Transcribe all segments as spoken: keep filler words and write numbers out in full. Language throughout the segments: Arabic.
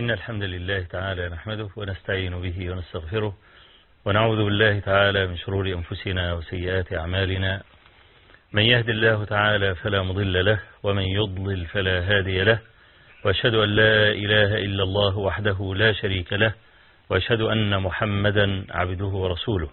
إن الحمد لله تعالى نحمده ونستعين به ونستغفره ونعوذ بالله تعالى من شرور أنفسنا وسيئات أعمالنا. من يهد الله تعالى فلا مضل له ومن يضلل فلا هادي له، وأشهد أن لا إله إلا الله وحده لا شريك له، وأشهد أن محمدا عبده ورسوله.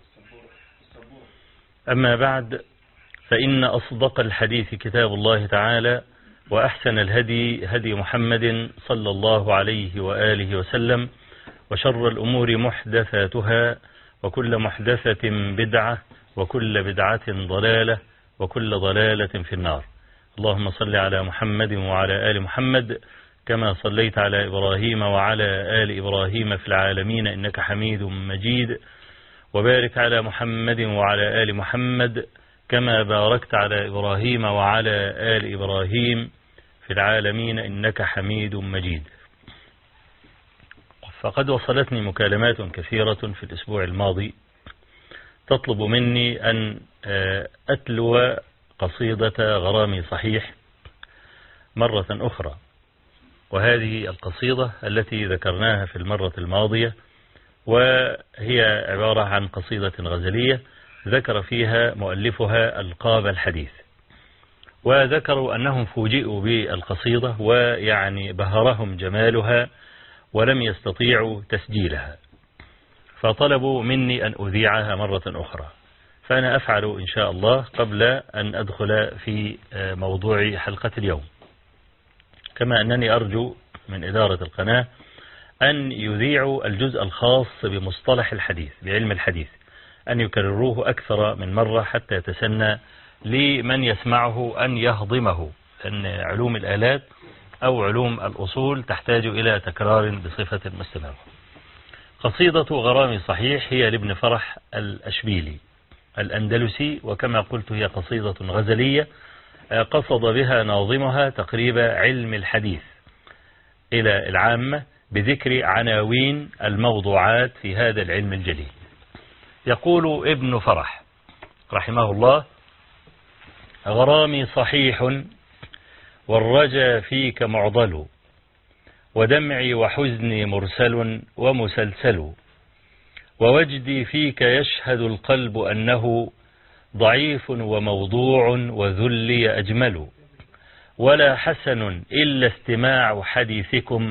أما بعد، فإن أصدق الحديث كتاب الله تعالى، وأحسن الهدي هدي محمد صلى الله عليه وآله وسلم، وشر الأمور محدثاتها، وكل محدثة بدعة، وكل بدعة ضلالة، وكل ضلالة في النار. اللهم صل على محمد وعلى آل محمد كما صليت على إبراهيم وعلى آل إبراهيم في العالمين إنك حميد مجيد، وبارك على محمد وعلى آل محمد كما باركت على إبراهيم وعلى آل إبراهيم في العالمين إنك حميد مجيد. فقد وصلتني مكالمات كثيرة في الأسبوع الماضي تطلب مني أن أتلو قصيدة غرامي صحيح مرة أخرى، وهذه القصيدة التي ذكرناها في المرة الماضية، وهي عبارة عن قصيدة غزلية ذكر فيها مؤلفها ألقاب الحديث، وذكروا أنهم فوجئوا بالقصيدة ويعني بهرهم جمالها ولم يستطيعوا تسجيلها، فطلبوا مني أن أذيعها مرة أخرى، فأنا أفعل إن شاء الله قبل أن أدخل في موضوع حلقة اليوم. كما أنني أرجو من إدارة القناة أن يذيعوا الجزء الخاص بمصطلح الحديث بعلم الحديث، أن يكرروه أكثر من مرة حتى يتسنى لمن يسمعه أن يهضمه، لأن علوم الآلات أو علوم الأصول تحتاج إلى تكرار بصفة مستمرة. قصيدة غرامي صحيح هي لابن فرح الأشبيلي الأندلسي، وكما قلت هي قصيدة غزلية قصد بها ناظمها تقريب علم الحديث إلى العامة بذكر عناوين الموضوعات في هذا العلم الجليل. يقول ابن فرح رحمه الله: غرامي صحيح والرجا فيك معضل، ودمعي وحزني مرسل ومسلسل، ووجدي فيك يشهد القلب أنه ضعيف وموضوع وذلي أجمل، ولا حسن إلا استماع حديثكم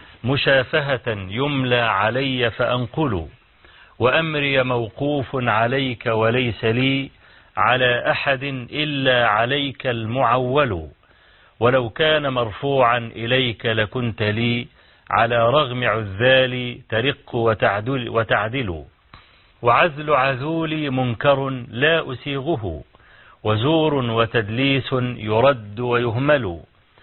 مشافهة يملى علي فأنقل، وأمري موقوف عليك وليس لي على أحد إلا عليك المعول، ولو كان مرفوعا إليك لكنت لي على رغم عذالي ترق وتعدل, وتعدل، وعزل عذولي منكر لا أسيغه، وزور وتدليس يرد ويهمل،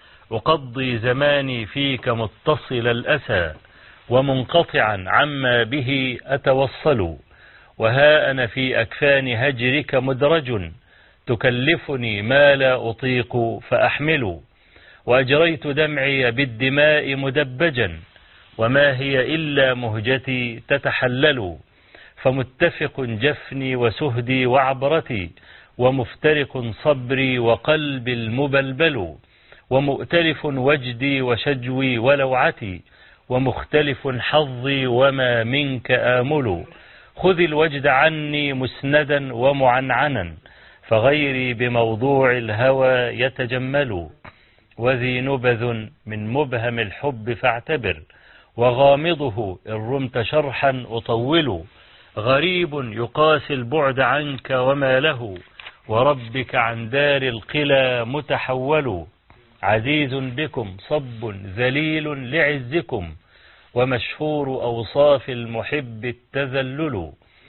أقضي زماني فيك متصل الأسى ومنقطعا عما به أتوصل، وها أنا في أكفان هجرك مدرج تكلفني ما لا أطيق فأحمل، وأجريت دمعي بالدماء مدبجا وما هي إلا مهجتي تتحلل، فمتفق جفني وسهدي وعبرتي، ومفترق صبري وقلبي المبلبل، ومؤتلف وجدي وشجوي ولوعتي، ومختلف حظي وما منك آمل، خذ الوجد عني مسندا ومعنعنا، فغيري بموضوع الهوى يتجمل، وذي نبذ من مبهم الحب فاعتبر، وغامضه إن رمت شرحا أطول، غريب يقاسي البعد عنك وما له، وربك عن دار القلى متحول، عزيز بكم صب ذليل لعزكم، ومشهور أوصاف المحب التذلل،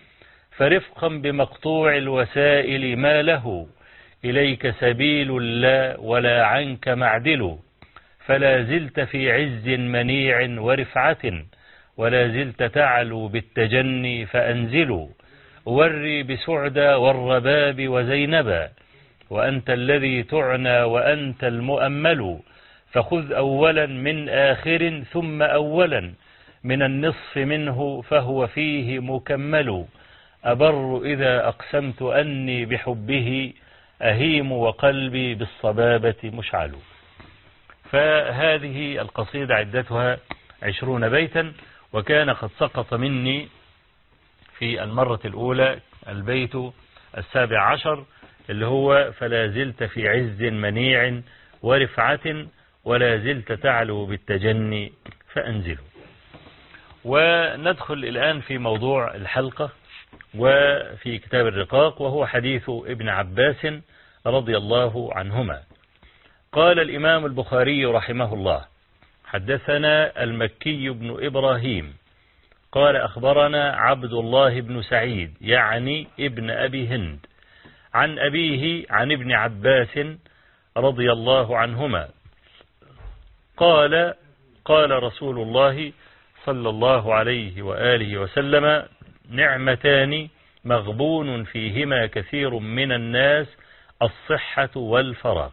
فرفقا بمقطوع الوسائل ما له إليك سبيل لا ولا عنك معدل، فلا زلت في عز منيع ورفعة، ولا زلت تعلو بالتجني فأنزل، وري بسعدى والرباب وزينبا، وأنت الذي تعنى وأنت المؤمل، فخذ أولا من آخر ثم أولا من النصف منه فهو فيه مكمل، أبر إذا أقسمت أني بحبه أهيم وقلبي بالصبابة مشعل. فهذه القصيدة عدتها عشرون بيتا، وكان قد سقط مني في المرة الأولى البيت السابع عشر اللي هو فلا زلت في عز منيع ورفعة ولا زلت تعلو بالتجني فأنزله. وندخل الآن في موضوع الحلقة وفي كتاب الرقاق، وهو حديث ابن عباس رضي الله عنهما. قال الإمام البخاري رحمه الله: حدثنا المكي بن إبراهيم قال أخبرنا عبد الله بن سعيد يعني ابن أبي هند عن أبيه عن ابن عباس رضي الله عنهما قال: قال رسول الله صلى الله عليه وآله وسلم: نعمتان مغبون فيهما كثير من الناس، الصحة والفراغ.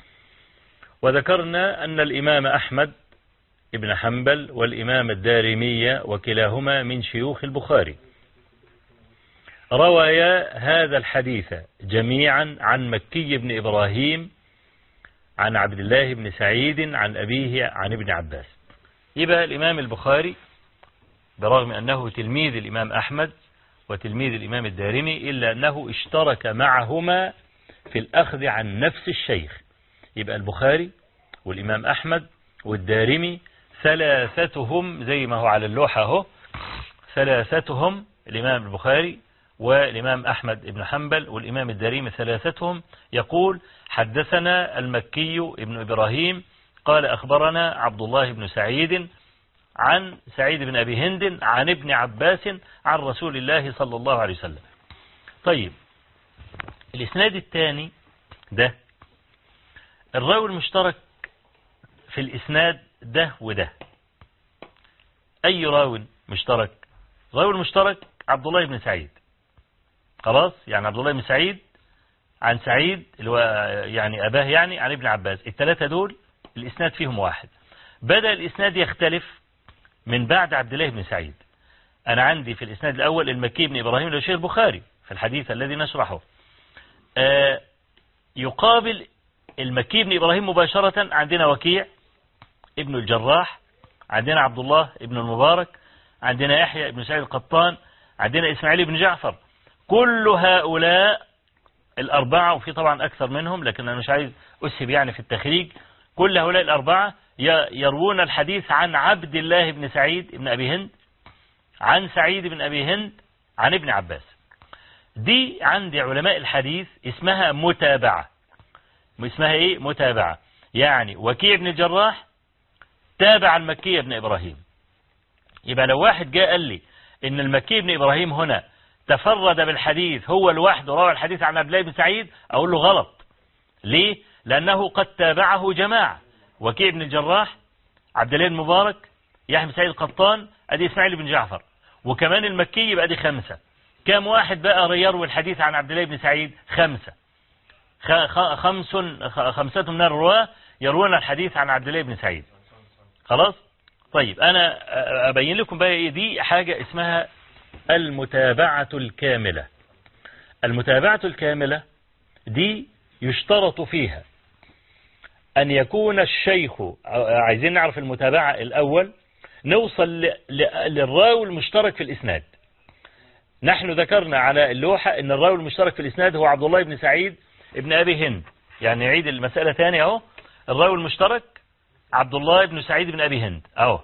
وذكرنا أن الإمام أحمد ابن حنبل والإمام الدارمي وكلاهما من شيوخ البخاري روايا هذا الحديث جميعا عن مكي بن إبراهيم عن عبد الله بن سعيد عن أبيه عن ابن عباس. يبقى الإمام البخاري برغم أنه تلميذ الإمام أحمد وتلميذ الإمام الدارمي إلا أنه اشترك معهما في الأخذ عن نفس الشيخ. يبقى البخاري والإمام أحمد والدارمي ثلاثتهم زي ما هو على اللوحة اهو، ثلاثتهم الإمام البخاري والإمام أحمد بن حنبل والإمام الدارمي ثلاثتهم يقول: حدثنا المكي بن إبراهيم قال أخبرنا عبد الله بن سعيد عن سعيد بن أبي هند عن ابن عباس عن رسول الله صلى الله عليه وسلم. طيب، الإسناد الثاني ده الراوي المشترك في الإسناد ده وده. أي راوي مشترك؟ راوي المشترك عبد الله بن سعيد، خلاص، يعني عبد الله بن سعيد عن سعيد اللي هو يعني أباه يعني عن ابن عباس. الثلاثة دول الإسناد فيهم واحد. بدأ الإسناد يختلف من بعد عبد الله بن سعيد. أنا عندي في الإسناد الأول المكي بن إبراهيم اللي هو شيخ البخاري في الحديث الذي نشرحه، آه يقابل المكي بن إبراهيم مباشرة عندنا وكيع ابن الجراح، عندنا عبد الله ابن المبارك، عندنا يحيى ابن سعيد القطان، عندنا إسماعيل بن جعفر. كل هؤلاء الأربعة، وفي طبعا أكثر منهم لكن أنا مش عايز أسهب يعني في التخريج، كل هؤلاء الأربعة يروون الحديث عن عبد الله بن سعيد بن أبي هند عن سعيد بن أبي هند عن ابن عباس. دي عند علماء الحديث اسمها متابعة. اسمها ايه؟ متابعة. يعني وكيع بن الجراح تابع المكي بن إبراهيم. يبقى لو واحد جاء قال لي ان المكي بن إبراهيم هنا تفرد بالحديث هو لوحده روى الحديث عن عبد الله بن سعيد، اقول له غلط. ليه؟ لانه قد تابعه جماعة: وكيع بن الجراح، عبد الله بن المبارك، يحيى بن سعيد القطان، ادي اسماعيل بن جعفر، وكمان المكي، يبقى دي خمسة. كم واحد بقى يروي الحديث عن عبد الله بن سعيد؟ خمسة. خمس خمسة من الرواة يروون الحديث عن عبد الله بن سعيد. خلاص؟ طيب، أنا أبين لكم بقى إيه دي حاجة اسمها المتابعة الكاملة. المتابعة الكاملة دي يشترط فيها أن يكون الشيخ، عايزين نعرف المتابعة الأول، نوصل للراوي المشترك في الإسناد. نحن ذكرنا على اللوحة أن الراوي المشترك في الإسناد هو عبد الله بن سعيد ابن أبي هند. يعني نعيد المسألة ثانية اهو، الراوي المشترك عبد الله بن سعيد بن أبي هند اهو.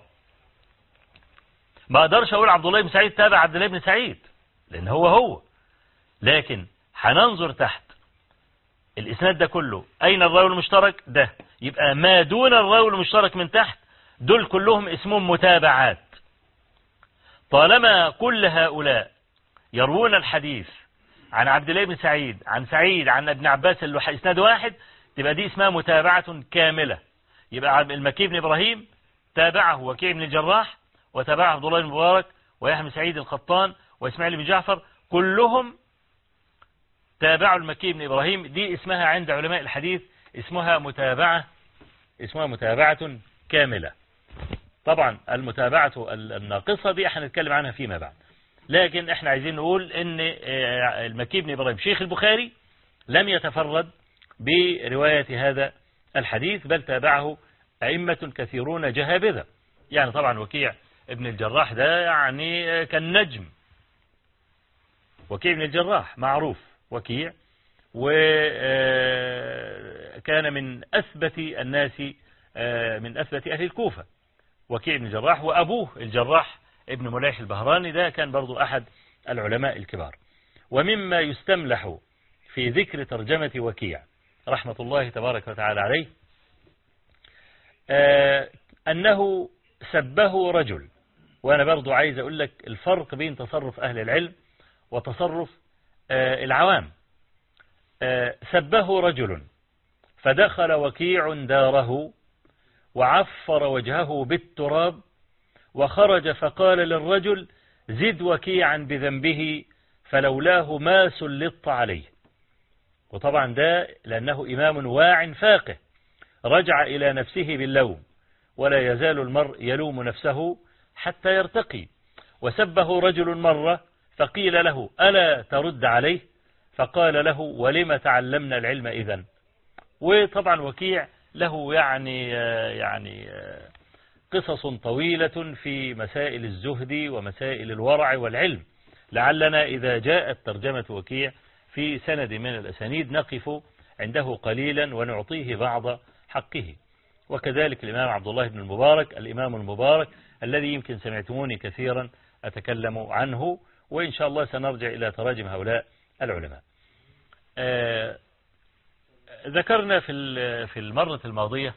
ما اقدرش اقول عبد الله بن سعيد تابع عبد الله بن سعيد لان هو هو، لكن هننظر تحت الإسناد ده كله أين الراوي المشترك ده، يبقى ما دون الراوي المشترك من تحت دول كلهم اسمهم متابعات. طالما كل هؤلاء يروون الحديث عن عبد الله بن سعيد عن سعيد عن ابن عباس اللي اسناد واحد، تبقى دي اسمها متابعة كاملة. يبقى المكي بن إبراهيم تابعه وكيع بن الجراح، وتابعه عبد الله بن مبارك، ويحيى بن سعيد القطان، وإسماعيل بن جعفر، كلهم تابعوا المكي بن إبراهيم. دي اسمها عند علماء الحديث اسمها متابعة اسمها متابعة كاملة. طبعا المتابعة الناقصة دي احنا نتكلم عنها فيما بعد، لكن احنا عايزين نقول ان المكي بن إبراهيم شيخ البخاري لم يتفرد برواية هذا الحديث، بل تابعه أئمة كثيرون جهابذة. يعني طبعا وكيع ابن الجراح ده يعني كان نجم. وكيع ابن الجراح معروف وكيع، وكان من أثبت الناس، من أثبت أهل الكوفة وكيع ابن الجراح. وأبوه الجراح ابن مليح البهراني ده كان برضو أحد العلماء الكبار. ومما يستملح في ذكر ترجمة وكيع رحمة الله تبارك وتعالى عليه أنه سبه رجل. وأنا برضو عايز أقول لك الفرق بين تصرف أهل العلم وتصرف العوام. سبه رجل فدخل وكيع داره وعفر وجهه بالتراب وخرج فقال للرجل زد وكيعا بذنبه فلولاه ما سلطت عليه. وطبعا ده لأنه إمام واع فاقه رجع إلى نفسه باللوم، ولا يزال المرء يلوم نفسه حتى يرتقي. وسبه رجل مرة فقيل له ألا ترد عليه؟ فقال له ولم تعلمنا العلم إذن. وطبعا وكيع له يعني يعني قصص طويلة في مسائل الزهد ومسائل الورع والعلم، لعلنا إذا جاءت ترجمة وكيع في سند من الأسانيد نقف عنده قليلا ونعطيه بعض حقه. وكذلك الإمام عبد الله بن المبارك، الإمام المبارك الذي يمكن سمعتموني كثيرا أتكلم عنه، وإن شاء الله سنرجع إلى تراجم هؤلاء العلماء. آه ذكرنا في في المرة الماضية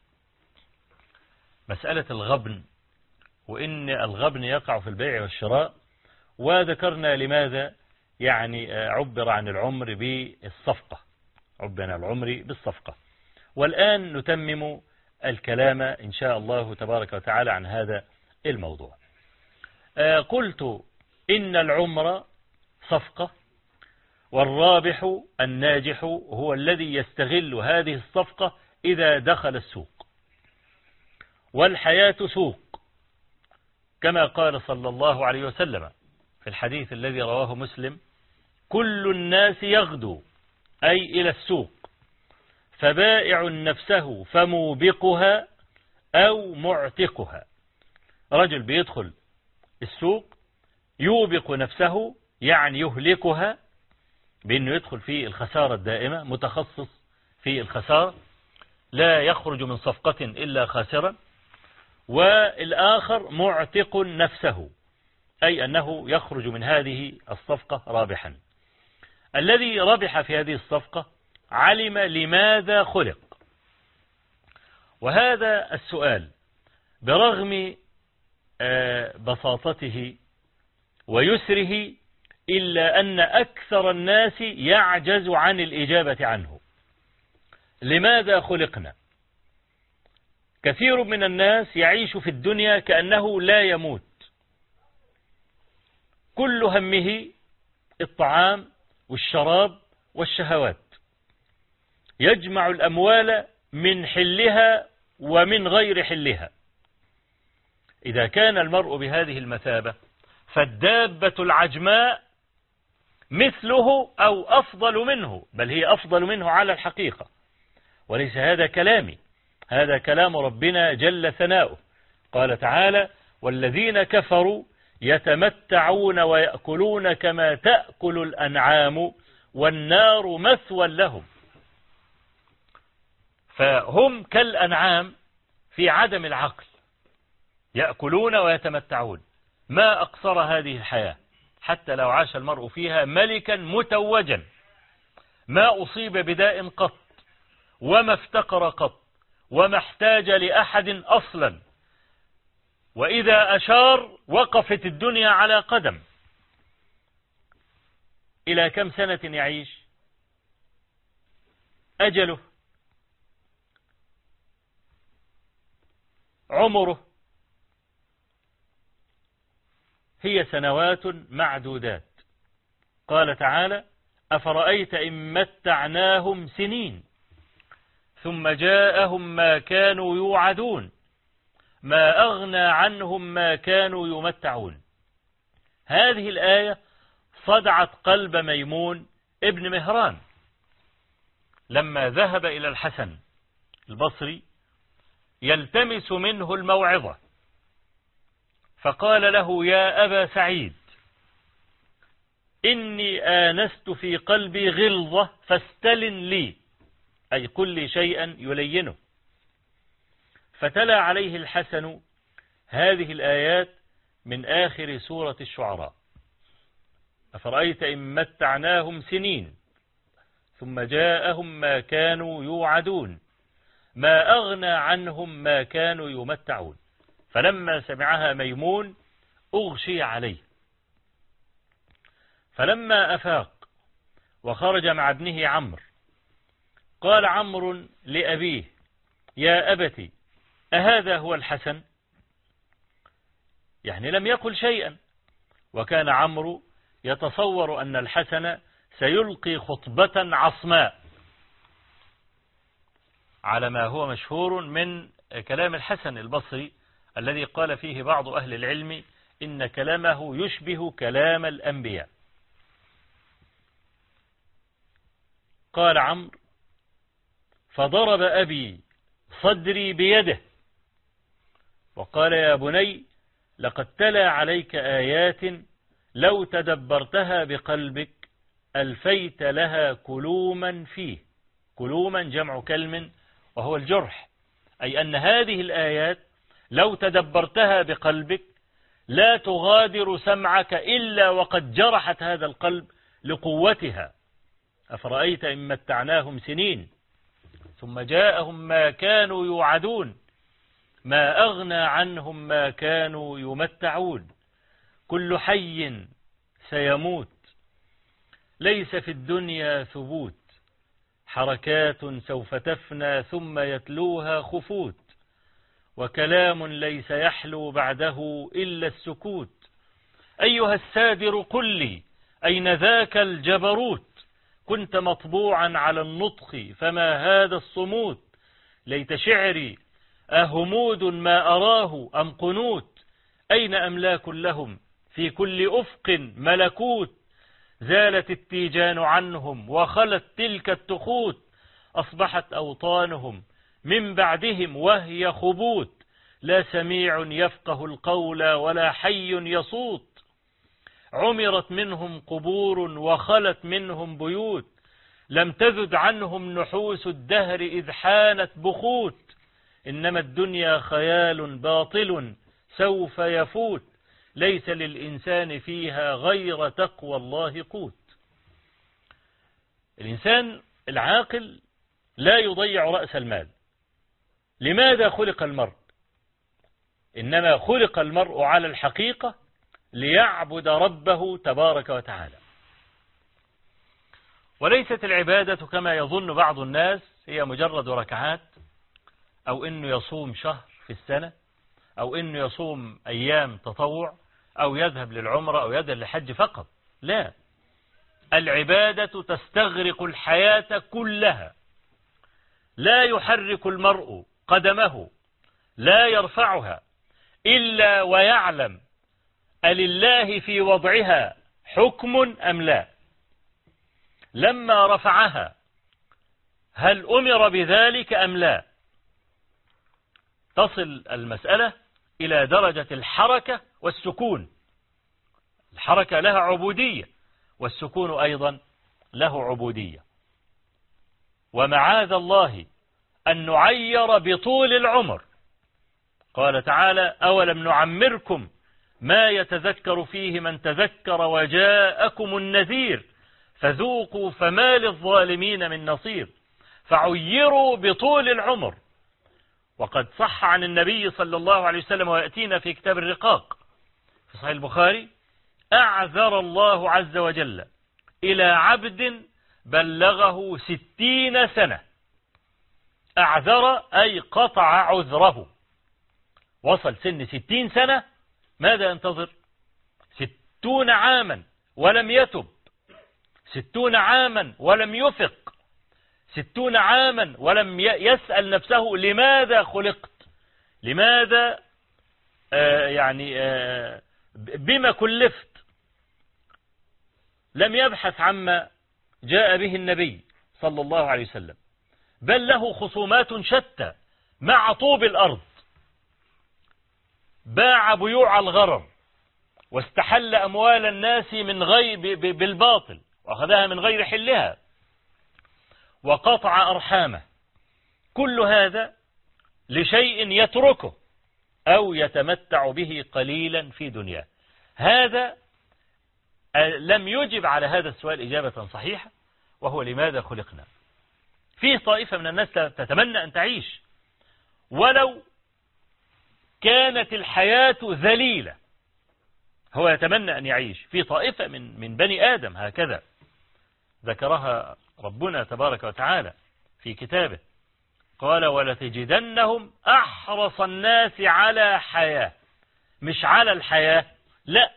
مسألة الغبن، وإن الغبن يقع في البيع والشراء، وذكرنا لماذا يعني عبر عن العمر بالصفقة، عبر عن العمر بالصفقة. والآن نتمم الكلام إن شاء الله تبارك وتعالى عن هذا الموضوع. قلت إن العمر صفقة، والرابح الناجح هو الذي يستغل هذه الصفقة إذا دخل السوق. والحياة سوق كما قال صلى الله عليه وسلم في الحديث الذي رواه مسلم كل الناس يغدو أي إلى السوق، فبائع نفسه فموبقها أو معتقها. رجل بيدخل السوق يوبق نفسه يعني يهلكها بأنه يدخل في الخسارة الدائمة، متخصص في الخسارة لا يخرج من صفقة إلا خاسرا. والآخر معتق نفسه أي أنه يخرج من هذه الصفقة رابحا. الذي ربح في هذه الصفقة علم لماذا خلق. وهذا السؤال برغم بساطته ويسره إلا أن أكثر الناس يعجز عن الإجابة عنه. لماذا خلقنا؟ كثير من الناس يعيش في الدنيا كأنه لا يموت، كل همه الطعام والشراب والشهوات، يجمع الأموال من حلها ومن غير حلها. إذا كان المرء بهذه المثابة فالدابة العجماء مثله أو أفضل منه، بل هي أفضل منه على الحقيقة. وليس هذا كلامي، هذا كلام ربنا جل ثناؤه. قال تعالى والذين كفروا يتمتعون ويأكلون كما تأكل الأنعام والنار مثوى لهم. فهم كالأنعام في عدم العقل، يأكلون ويتمتعون. ما أقصر هذه الحياة، حتى لو عاش المرء فيها ملكا متوجا ما أصيب بداء قط وما افتقر قط وما احتاج لأحد أصلا، وإذا أشار وقفت الدنيا على قدم. إلى كم سنة يعيش؟ أجله، عمره هي سنوات معدودات. قال تعالى أفرأيت إن متعناهم سنين ثم جاءهم ما كانوا يوعدون ما أغنى عنهم ما كانوا يمتعون. هذه الآية صدعت قلب ميمون ابن مهران لما ذهب إلى الحسن البصري يلتمس منه الموعظة، فقال له يا أبا سعيد إني آنست في قلبي غلظة فاستلن لي، أي قل لي شيئا يلينه. فتلا عليه الحسن هذه الآيات من آخر سورة الشعراء: أفرأيت إن متعناهم سنين ثم جاءهم ما كانوا يوعدون ما أغنى عنهم ما كانوا يمتعون. فلما سمعها ميمون أغشي عليه، فلما أفاق وخرج مع ابنه عمرو قال عمرو لأبيه يا أبت أهذا هو الحسن؟ يعني لم يقل شيئا، وكان عمرو يتصور أن الحسن سيلقي خطبة عصماء على ما هو مشهور من كلام الحسن البصري الذي قال فيه بعض أهل العلم إن كلامه يشبه كلام الأنبياء. قال عمرو فضرب أبي صدري بيده وقال يا بني لقد تلا عليك آيات لو تدبرتها بقلبك ألفيت لها كلوما فيه. كلوما جمع كلم وهو الجرح، أي أن هذه الآيات لو تدبرتها بقلبك لا تغادر سمعك إلا وقد جرحت هذا القلب لقوتها. أفرأيت إن متعناهم سنين ثم جاءهم ما كانوا يوعدون ما أغنى عنهم ما كانوا يمتعون. كل حي سيموت ليس في الدنيا ثبوت، حركات سوف تفنى ثم يتلوها خفوت، وكلام ليس يحلو بعده إلا السكوت. أيها السادر قل لي أين ذاك الجبروت؟ كنت مطبوعا على النطق فما هذا الصموت؟ ليت شعري أهمود ما أراه أم قنوت؟ أين أملاك لهم في كل أفق ملكوت؟ زالت التيجان عنهم وخلت تلك التخوت، أصبحت أوطانهم من بعدهم وهي خبوت، لا سميع يفقه القول ولا حي يصوت. عمرت منهم قبور وخلت منهم بيوت، لم تذد عنهم نحوس الدهر إذ حانت بخوت. إنما الدنيا خيال باطل سوف يفوت، ليس للإنسان فيها غير تقوى الله قوت. الإنسان العاقل لا يضيع رأس المال. لماذا خلق المرء؟ إنما خلق المرء على الحقيقة ليعبد ربه تبارك وتعالى، وليست العبادة كما يظن بعض الناس هي مجرد ركعات، أو إنه يصوم شهر في السنة، أو إنه يصوم أيام تطوع، أو يذهب للعمرة أو يذهب للحج فقط. لا، العبادة تستغرق الحياة كلها. لا يحرك المرء قدمه لا يرفعها إلا ويعلم ألله في وضعها حكم أم لا. لما رفعها هل أمر بذلك أم لا؟ تصل المسألة إلى درجة الحركة والسكون. الحركة لها عبودية والسكون أيضا له عبودية. ومعاذ الله أن نعير بطول العمر. قال تعالى أولم نعمركم ما يتذكر فيه من تذكر وجاءكم النذير فذوقوا فما للظالمين من نصير. فعيروا بطول العمر. وقد صح عن النبي صلى الله عليه وسلم ويأتينا في كتاب الرقاق في صحيح البخاري: أعذر الله عز وجل إلى عبد بلغه ستين سنة. أعذر أي قطع عذره، وصل سن ستين سنة، ماذا ينتظر؟ ستون عاما ولم يتب، ستون عاما ولم يفق، ستون عاما ولم يسأل نفسه لماذا خلقت، لماذا آه يعني آه بما كلفت. لم يبحث عما جاء به النبي صلى الله عليه وسلم، بل له خصومات شتى مع طوب الأرض. باع بيوع الغرر واستحل أموال الناس من غير بالباطل وأخذها من غير حلها وقطع أرحامه، كل هذا لشيء يتركه أو يتمتع به قليلا في دنياه. هذا لم يجب على هذا السؤال إجابة صحيحة، وهو لماذا خلقنا. فيه طائفة من الناس تتمنى أن تعيش ولو كانت الحياة ذليلة، هو يتمنى أن يعيش. في طائفة من من بني آدم هكذا ذكرها ربنا تبارك وتعالى في كتابه، قال ولتجدنهم أحرص الناس على حياة، مش على الحياة، لا،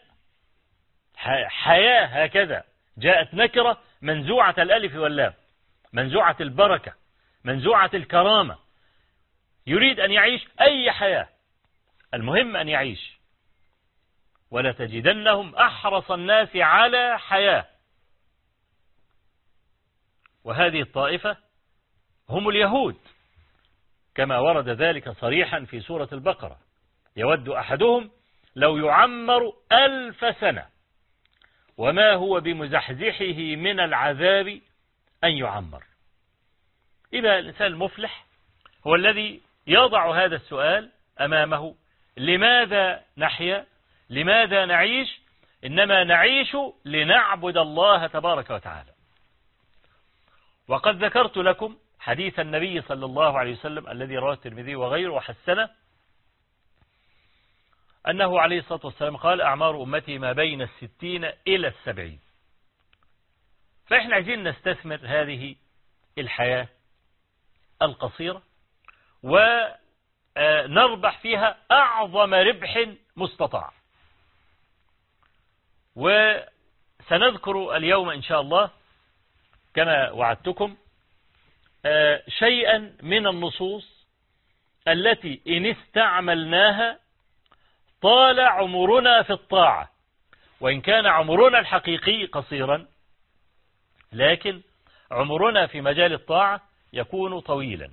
حياة هكذا جاءت نكرة منزوعة الألف واللام، منزوعة البركة، منزوعة الكرامة، يريد أن يعيش أي حياة، المهم أن يعيش. ولتجدنهم أحرص الناس على حياة، وهذه الطائفة هم اليهود كما ورد ذلك صريحا في سورة البقرة، يود أحدهم لو يعمر ألف سنة وما هو بمزحزحه من العذاب أن يعمر. إذا الإنسان المفلح هو الذي يضع هذا السؤال أمامه: لماذا نحيا؟ لماذا نعيش؟ إنما نعيش لنعبد الله تبارك وتعالى. وقد ذكرت لكم حديث النبي صلى الله عليه وسلم الذي رواه الترمذي وغيره وحسنه، أنه عليه الصلاة والسلام قال: أعمار أمتي ما بين الستين إلى السبعين. فإحنا عايزين نستثمر هذه الحياة القصيرة ونربح فيها أعظم ربح مستطاع. وسنذكر اليوم إن شاء الله كما وعدتكم شيئا من النصوص التي إن استعملناها طال عمرنا في الطاعة، وإن كان عمرنا الحقيقي قصيرا لكن عمرنا في مجال الطاعة يكون طويلا.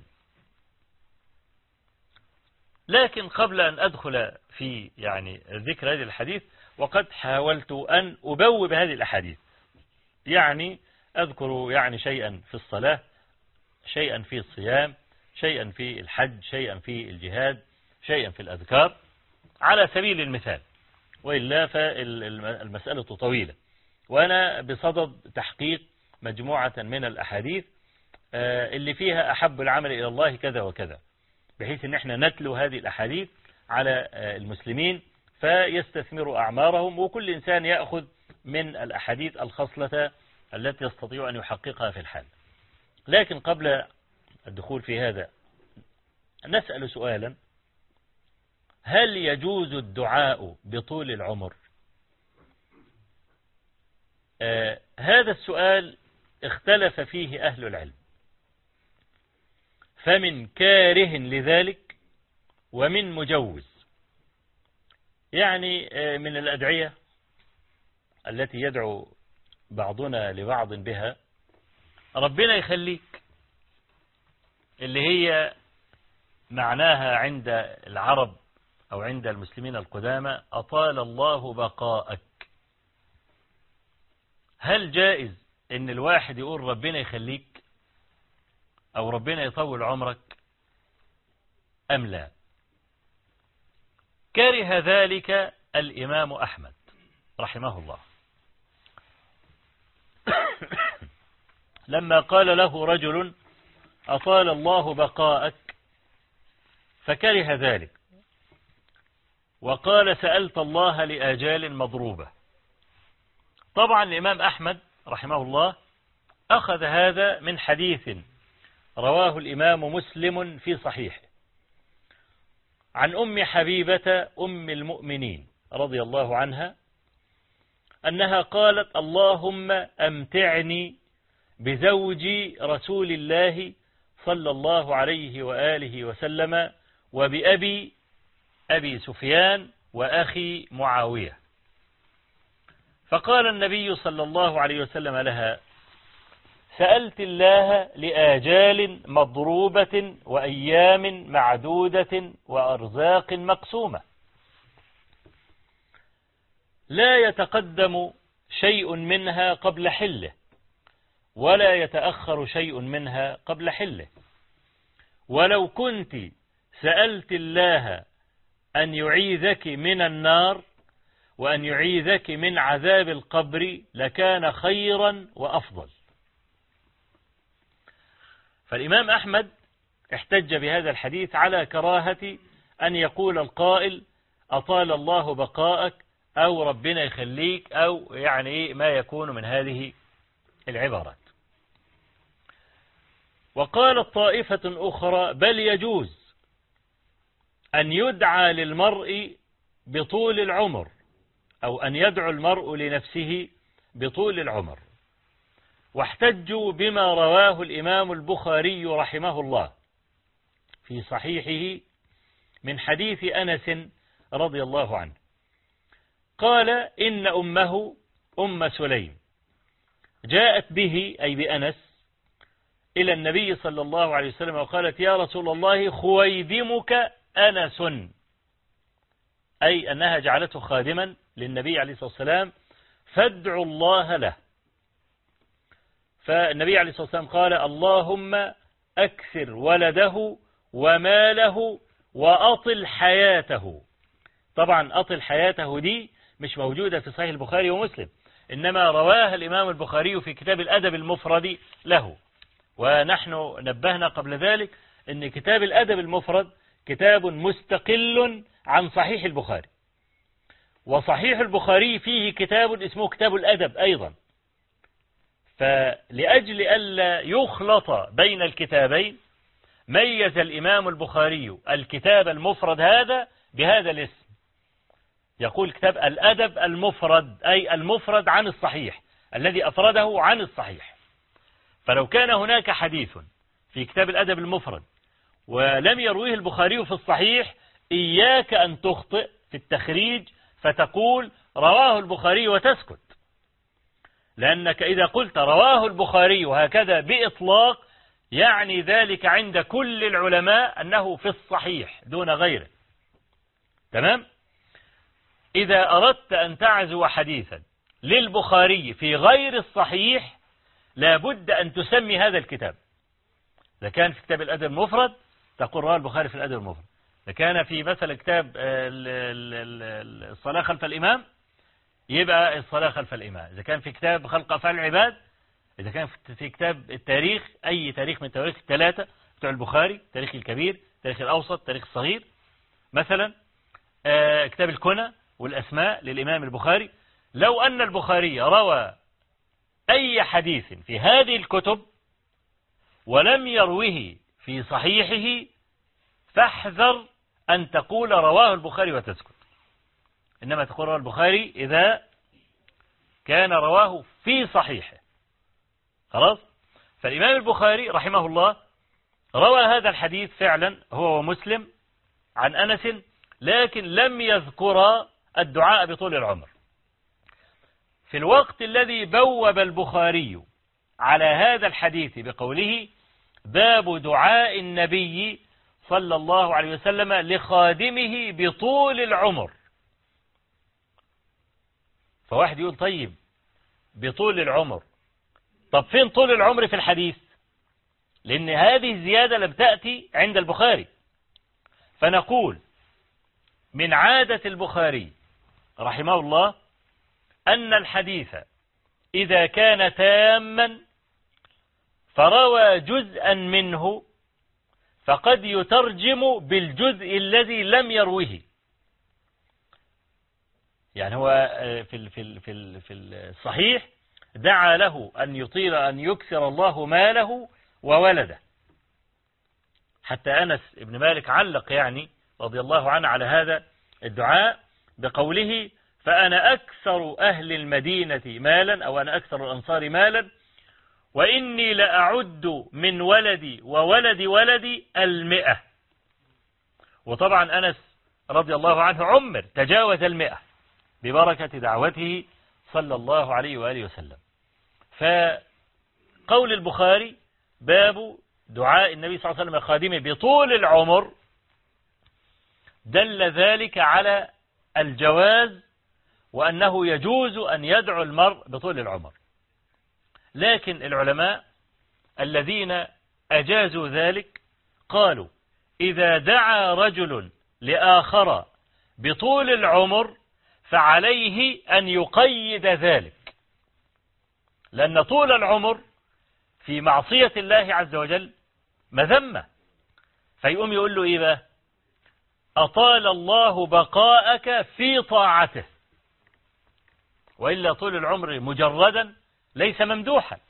لكن قبل أن أدخل في يعني ذكر هذه الحديث، وقد حاولت أن أبوب هذه الأحاديث، يعني أذكر يعني شيئا في الصلاة، شيئا في الصيام، شيئا في الحج، شيئا في الجهاد، شيئا في الأذكار على سبيل المثال، وإلا فالمسألة طويلة. وأنا بصدد تحقيق مجموعة من الأحاديث اللي فيها أحب العمل إلى الله كذا وكذا، بحيث أن احنا نتلو هذه الأحاديث على المسلمين فيستثمروا أعمارهم، وكل إنسان يأخذ من الأحاديث الخصلة التي يستطيع أن يحققها في الحال. لكن قبل الدخول في هذا نسأل سؤالا: هل يجوز الدعاء بطول العمر؟ آه هذا السؤال اختلف فيه أهل العلم، فمن كاره لذلك ومن مجوز. يعني آه من الأدعية التي يدعو بعضنا لبعض بها: ربنا يخليك، اللي هي معناها عند العرب أو عند المسلمين القدامى أطال الله بقاءك. هل جائز إن الواحد يقول ربنا يخليك أو ربنا يطول عمرك أم لا؟ كره ذلك الإمام أحمد رحمه الله لما قال له رجل: أطال الله بقاءك، فكره ذلك وقال: سألت الله لآجال مضروبة. طبعا الإمام أحمد رحمه الله أخذ هذا من حديث رواه الإمام مسلم في صحيحه عن أم حبيبة أم المؤمنين رضي الله عنها أنها قالت: اللهم أمتعني بزوج رسول الله صلى الله عليه وآله وسلم وبأبي أبي سفيان وأخي معاوية. فقال النبي صلى الله عليه وسلم لها: سألت الله لآجال مضروبة وأيام معدودة وأرزاق مقسومة. لا يتقدم شيء منها قبل حله، ولا يتأخر شيء منها قبل حله. ولو كنت سألت الله أن يعيذك من النار وأن يعيذك من عذاب القبر لكان خيرا وأفضل. فالإمام أحمد احتج بهذا الحديث على كراهة أن يقول القائل أطال الله بقاءك أو ربنا يخليك أو يعني ما يكون من هذه العبارات. وقالت طائفة أخرى بل يجوز أن يدعى للمرء بطول العمر، أو أن يدعو المرء لنفسه بطول العمر. واحتجوا بما رواه الإمام البخاري رحمه الله في صحيحه من حديث أنس رضي الله عنه قال إن أمه أم سليم جاءت به أي بأنس إلى النبي صلى الله عليه وسلم وقالت يا رسول الله خويدمك أنس، أي أنها جعلته خادما للنبي عليه الصلاة والسلام فادعوا الله له. فالنبي عليه الصلاة والسلام قال اللهم أكثر ولده وماله وأطل حياته. طبعا أطل حياته دي مش موجودة في صحيح البخاري ومسلم، إنما رواها الإمام البخاري في كتاب الأدب المفرد له. ونحن نبهنا قبل ذلك أن كتاب الأدب المفرد كتاب مستقل عن صحيح البخاري، وصحيح البخاري فيه كتاب اسمه كتاب الأدب أيضا. فلأجل ألا يخلط بين الكتابين ميز الإمام البخاري الكتاب المفرد هذا بهذا الاسم، يقول كتاب الأدب المفرد، أي المفرد عن الصحيح الذي أفرده عن الصحيح. فلو كان هناك حديث في كتاب الأدب المفرد ولم يرويه البخاري في الصحيح إياك أن تخطئ في التخريج فتقول رواه البخاري وتسكت، لأنك إذا قلت رواه البخاري وهكذا بإطلاق يعني ذلك عند كل العلماء أنه في الصحيح دون غيره. تمام؟ إذا أردت أن تعزو حديثا للبخاري في غير الصحيح لابد أن تسمي هذا الكتاب. إذا كان في كتاب الأدب المفرد تقول رواه البخاري في الأدب المفرد. إذا كان في مثلا كتاب الصلاة خلف الإمام يبقى الصلاة خلف الإمام. إذا كان في كتاب خلق أفعال العباد، إذا كان في كتاب التاريخ أي تاريخ من تاريخ الثلاثة بتوع البخاري، التاريخ الكبير، التاريخ الأوسط، التاريخ الصغير مثلا، آه كتاب الكنى والأسماء للإمام البخاري. لو أن البخاري روى أي حديث في هذه الكتب ولم يروه في صحيحه فاحذر أن تقول رواه البخاري وتسكت، إنما تقول رواه البخاري إذا كان رواه في صحيحه. خلاص؟ فالإمام البخاري رحمه الله روى هذا الحديث فعلا هو ومسلم عن أنس، لكن لم يذكر الدعاء بطول العمر. في الوقت الذي بوب البخاري على هذا الحديث بقوله باب دعاء النبي صلى الله عليه وسلم لخادمه بطول العمر. فواحد يقول طيب بطول العمر، طب فين طول العمر في الحديث؟ لأن هذه الزيادة لم تأتي عند البخاري. فنقول من عادة البخاري رحمه الله أن الحديث إذا كان تاما فروى جزءا منه فقد يترجم بالجزء الذي لم يروه. يعني هو في في في في الصحيح دعا له أن يطيل أن يكثر الله ماله وولده، حتى أنس بن مالك علق يعني رضي الله عنه على هذا الدعاء بقوله فأنا أكثر أهل المدينة مالا، أو أنا أكثر الأنصار مالا، وإني لأعد من ولدي وولد ولدي المئة. وطبعا أنس رضي الله عنه عمر تجاوز المئة ببركة دعوته صلى الله عليه وآله وسلم. فقول البخاري باب دعاء النبي صلى الله عليه وسلم خادمه بطول العمر دل ذلك على الجواز وأنه يجوز أن يدعو المرء بطول العمر. لكن العلماء الذين أجازوا ذلك قالوا إذا دعا رجل لآخر بطول العمر فعليه أن يقيد ذلك، لأن طول العمر في معصية الله عز وجل مذمة. فيقوم يقول له إيه بقى؟ أطال الله بقاءك في طاعته، وإلا طول العمر مجردا ليس ممدوحا.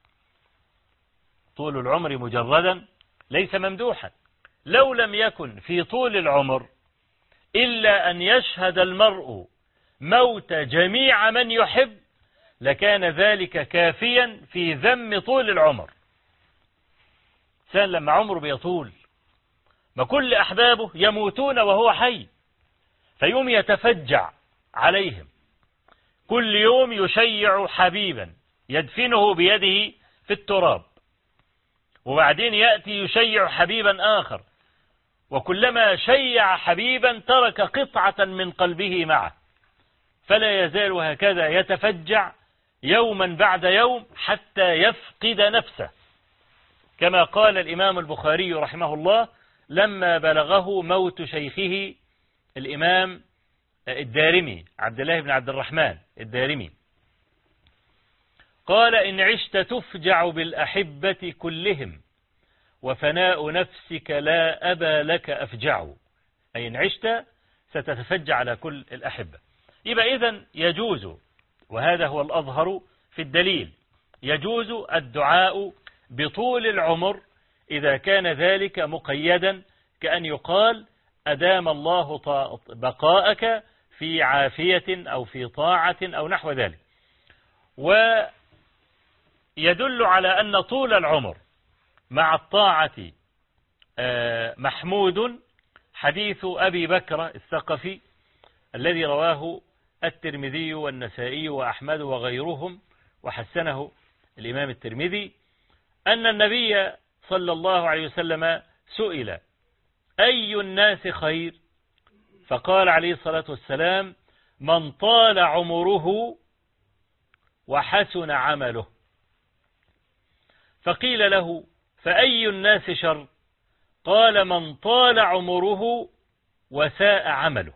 طول العمر مجردا ليس ممدوحا. لو لم يكن في طول العمر إلا أن يشهد المرء موت جميع من يحب لكان ذلك كافيا في ذم طول العمر. إنسان لما عمره بيطول ما كل أحبابه يموتون وهو حي، فيوم يتفجع عليهم، كل يوم يشيع حبيبا يدفنه بيده في التراب، وبعدين يأتي يشيع حبيبا آخر، وكلما شيع حبيبا ترك قطعة من قلبه معه، فلا يزال هكذا يتفجع يوما بعد يوم حتى يفقد نفسه، كما قال الإمام البخاري رحمه الله لما بلغه موت شيخه الإمام الدارمي عبد الله بن عبد الرحمن الدارمي، قال إن عشت تفجع بالأحبة كلهم وفناء نفسك لا أبا لك أفجع، أي إن عشت ستتفجع على كل الأحبة. يبقى إذن يجوز، وهذا هو الأظهر في الدليل، يجوز الدعاء بطول العمر إذا كان ذلك مقيدا، كأن يقال أدام الله بقاءك في عافية أو في طاعة أو نحو ذلك. ويدل على أن طول العمر مع الطاعة محمود حديث أبي بكر الثقفي الذي رواه الترمذي والنسائي وأحمد وغيرهم وحسنه الإمام الترمذي، أن النبي صلى الله عليه وسلم سئل أي الناس خير؟ فقال عليه الصلاة والسلام من طال عمره وحسن عمله. فقيل له فأي الناس شر؟ قال من طال عمره وساء عمله.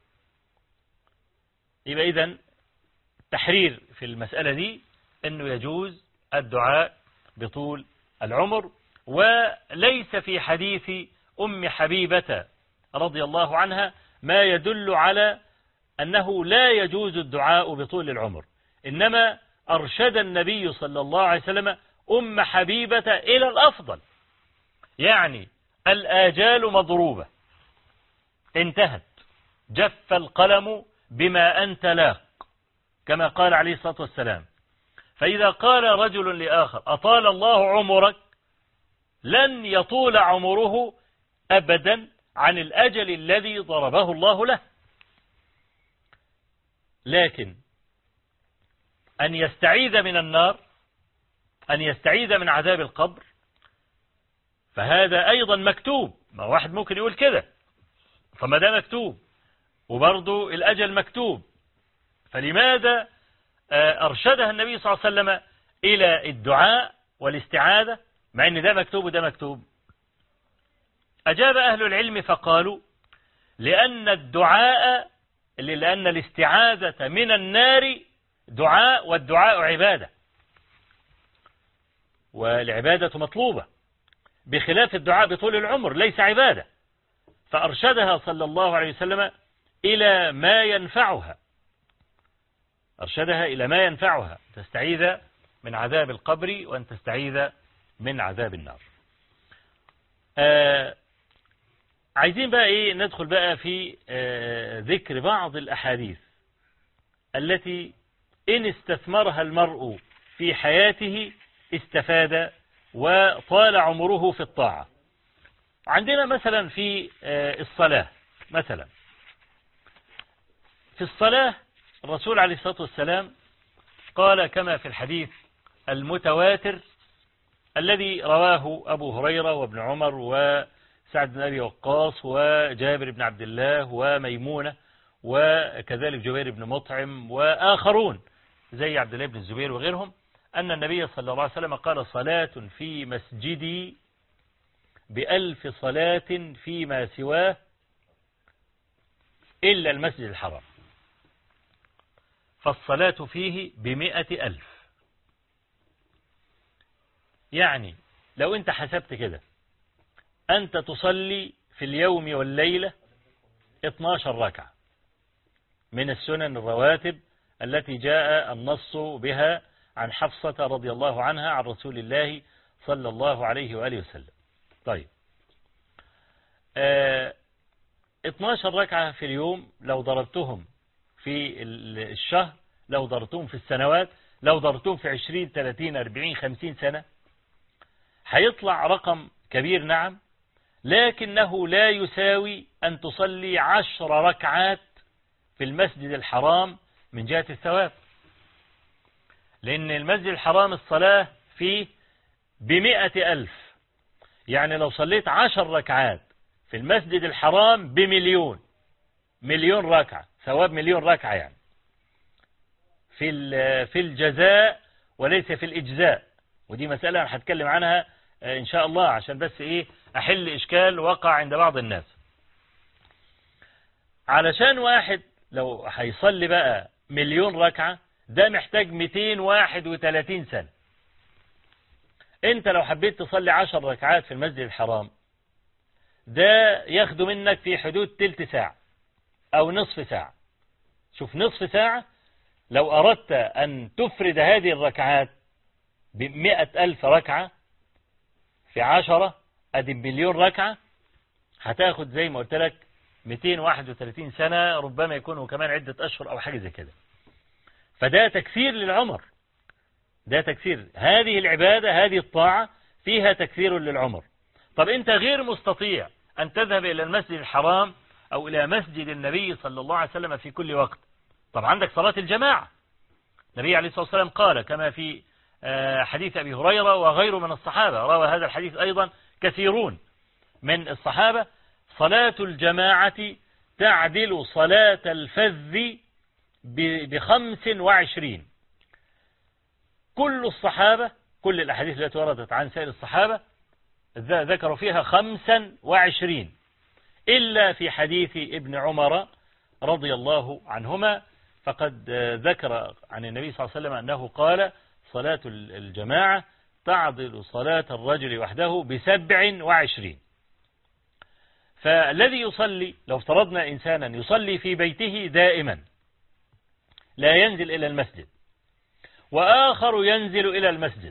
يبقى إذن التحرير في المسألة دي أنه يجوز الدعاء بطول العمر، وليس في حديث أم حبيبة رضي الله عنها ما يدل على أنه لا يجوز الدعاء بطول العمر، إنما أرشد النبي صلى الله عليه وسلم أم حبيبة إلى الأفضل، يعني الآجال مضروبة انتهت، جف القلم بما أنت لاق، كما قال عليه الصلاة والسلام. فإذا قال رجل لآخر أطال الله عمرك لن يطول عمره أبدا عن الأجل الذي ضربه الله له. لكن أن يستعيذ من النار، أن يستعيذ من عذاب القبر، فهذا أيضا مكتوب. ما واحد ممكن يقول كده، فما ده مكتوب وبرضه الأجل مكتوب، فلماذا أرشدها النبي صلى الله عليه وسلم إلى الدعاء والاستعاذة مع أن ده مكتوب وده مكتوب؟ أجاب أهل العلم فقالوا لأن الدعاء لأن الاستعاذة من النار دعاء، والدعاء عبادة، والعبادة مطلوبة، بخلاف الدعاء بطول العمر ليس عبادة. فأرشدها صلى الله عليه وسلم إلى ما ينفعها، أرشدها إلى ما ينفعها، تستعيذ من عذاب القبر وأن تستعيذ من عذاب النار. آه عايزين بقى إيه ندخل بقى في آه ذكر بعض الأحاديث التي إن استثمرها المرء في حياته استفاد وطال عمره في الطاعة. عندنا مثلا في آه الصلاة، مثلا في الصلاة الرسول عليه الصلاة والسلام قال كما في الحديث المتواتر الذي رواه أبو هريرة وابن عمر وسعد بن أبي وقاص وجابر بن عبد الله وميمونة وكذلك جبير بن مطعم وآخرون زي عبد الله بن الزبير وغيرهم، أن النبي صلى الله عليه وسلم قال: صلاة في مسجدي بألف صلاة فيما سواه إلا المسجد الحرام. فالصلاة فيه بمئة ألف. يعني لو أنت حسبت كده، أنت تصلي في اليوم والليلة اثناشر ركعة من السنن الرواتب التي جاء النص بها عن حفصة رضي الله عنها عن رسول الله صلى الله عليه وآله وسلم. طيب، اه اثناشر ركعة في اليوم لو ضربتهم في الشهر، لو ضربتهم في السنوات، لو ضربتهم في عشرين ثلاثين أربعين خمسين سنة، هيطلع رقم كبير نعم، لكنه لا يساوي أن تصلي عشر ركعات في المسجد الحرام من جهة الثواب. لأن المسجد الحرام الصلاة فيه بمئة ألف، يعني لو صليت عشر ركعات في المسجد الحرام بمليون، مليون ركعة، ثواب مليون ركعة يعني في في الجزاء وليس في الإجزاء. ودي مسألة أنا هتكلم عنها إن شاء الله عشان بس إيه أحل إشكال وقع عند بعض الناس. علشان واحد لو هيصلي بقى مليون ركعة ده محتاج مئتين وواحد وثلاثين سنة. انت لو حبيت تصلي عشر ركعات في المسجد الحرام ده ياخد منك في حدود تلت ساعة او نصف ساعة. شوف، نصف ساعة لو اردت ان تفرد هذه الركعات بمئة الف ركعة في عشرة ادي مليون ركعة، هتاخد زي ما قلت لك مئتين وواحد وثلاثين سنة، ربما يكونوا كمان عدة اشهر او حاجة زي كده. فده تكثير للعمر، ده تكثير. هذه العبادة، هذه الطاعة فيها تكثير للعمر. طب انت غير مستطيع ان تذهب الى المسجد الحرام او الى مسجد النبي صلى الله عليه وسلم في كل وقت. طب عندك صلاة الجماعة. النبي عليه الصلاة والسلام قال كما في حديث أبي هريرة وغيره من الصحابة، روى هذا الحديث أيضا كثيرون من الصحابة: صلاة الجماعة تعدل صلاة الفذ بخمس وعشرين. كل الصحابة، كل الأحاديث التي وردت عن سائر الصحابة ذكروا فيها خمسا وعشرين، إلا في حديث ابن عمر رضي الله عنهما، فقد ذكر عن النبي صلى الله عليه وسلم أنه قال: صلاة الجماعة تعدل صلاة الرجل وحده بسبع وعشرين. فالذي يصلي، لو افترضنا إنسانا يصلي في بيته دائما لا ينزل إلى المسجد، وآخر ينزل إلى المسجد،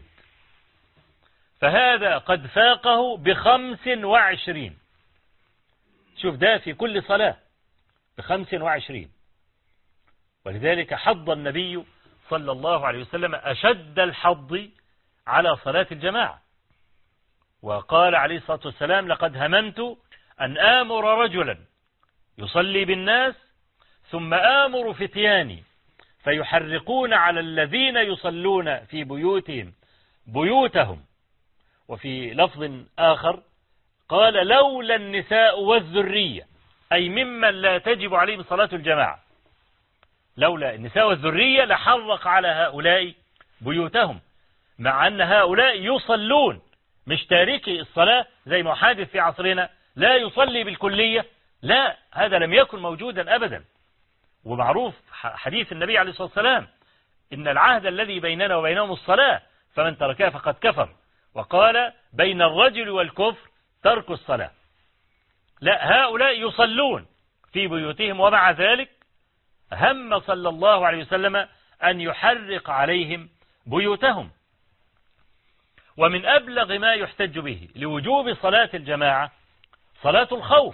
فهذا قد فاقه بخمس وعشرين. شوف، ده في كل صلاة بخمس وعشرين. ولذلك حض النبي صلى الله عليه وسلم أشد الحض على صلاة الجماعة، وقال عليه الصلاة والسلام: لقد هممت أن آمر رجلا يصلي بالناس ثم آمر فتياني فيحرقون على الذين يصلون في بيوتهم بيوتهم. وفي لفظ آخر قال: لولا النساء والذرية، أي ممن لا تجب عليهم صلاة الجماعة، لولا النساء والذرية لحرق على هؤلاء بيوتهم، مع أن هؤلاء يصلون، مش تاركي الصلاة زي ما حادث في عصرنا، لا يصلي بالكلية، لا، هذا لم يكن موجودا أبدا. ومعروف حديث النبي عليه الصلاة والسلام: إن العهد الذي بيننا وبينهم الصلاة فمن تركها فقد كفر. وقال: بين الرجل والكفر ترك الصلاة. لا، هؤلاء يصلون في بيوتهم، ومع ذلك هم صلى الله عليه وسلم أن يحرق عليهم بيوتهم. ومن أبلغ ما يحتج به لوجوب صلاة الجماعة صلاة الخوف.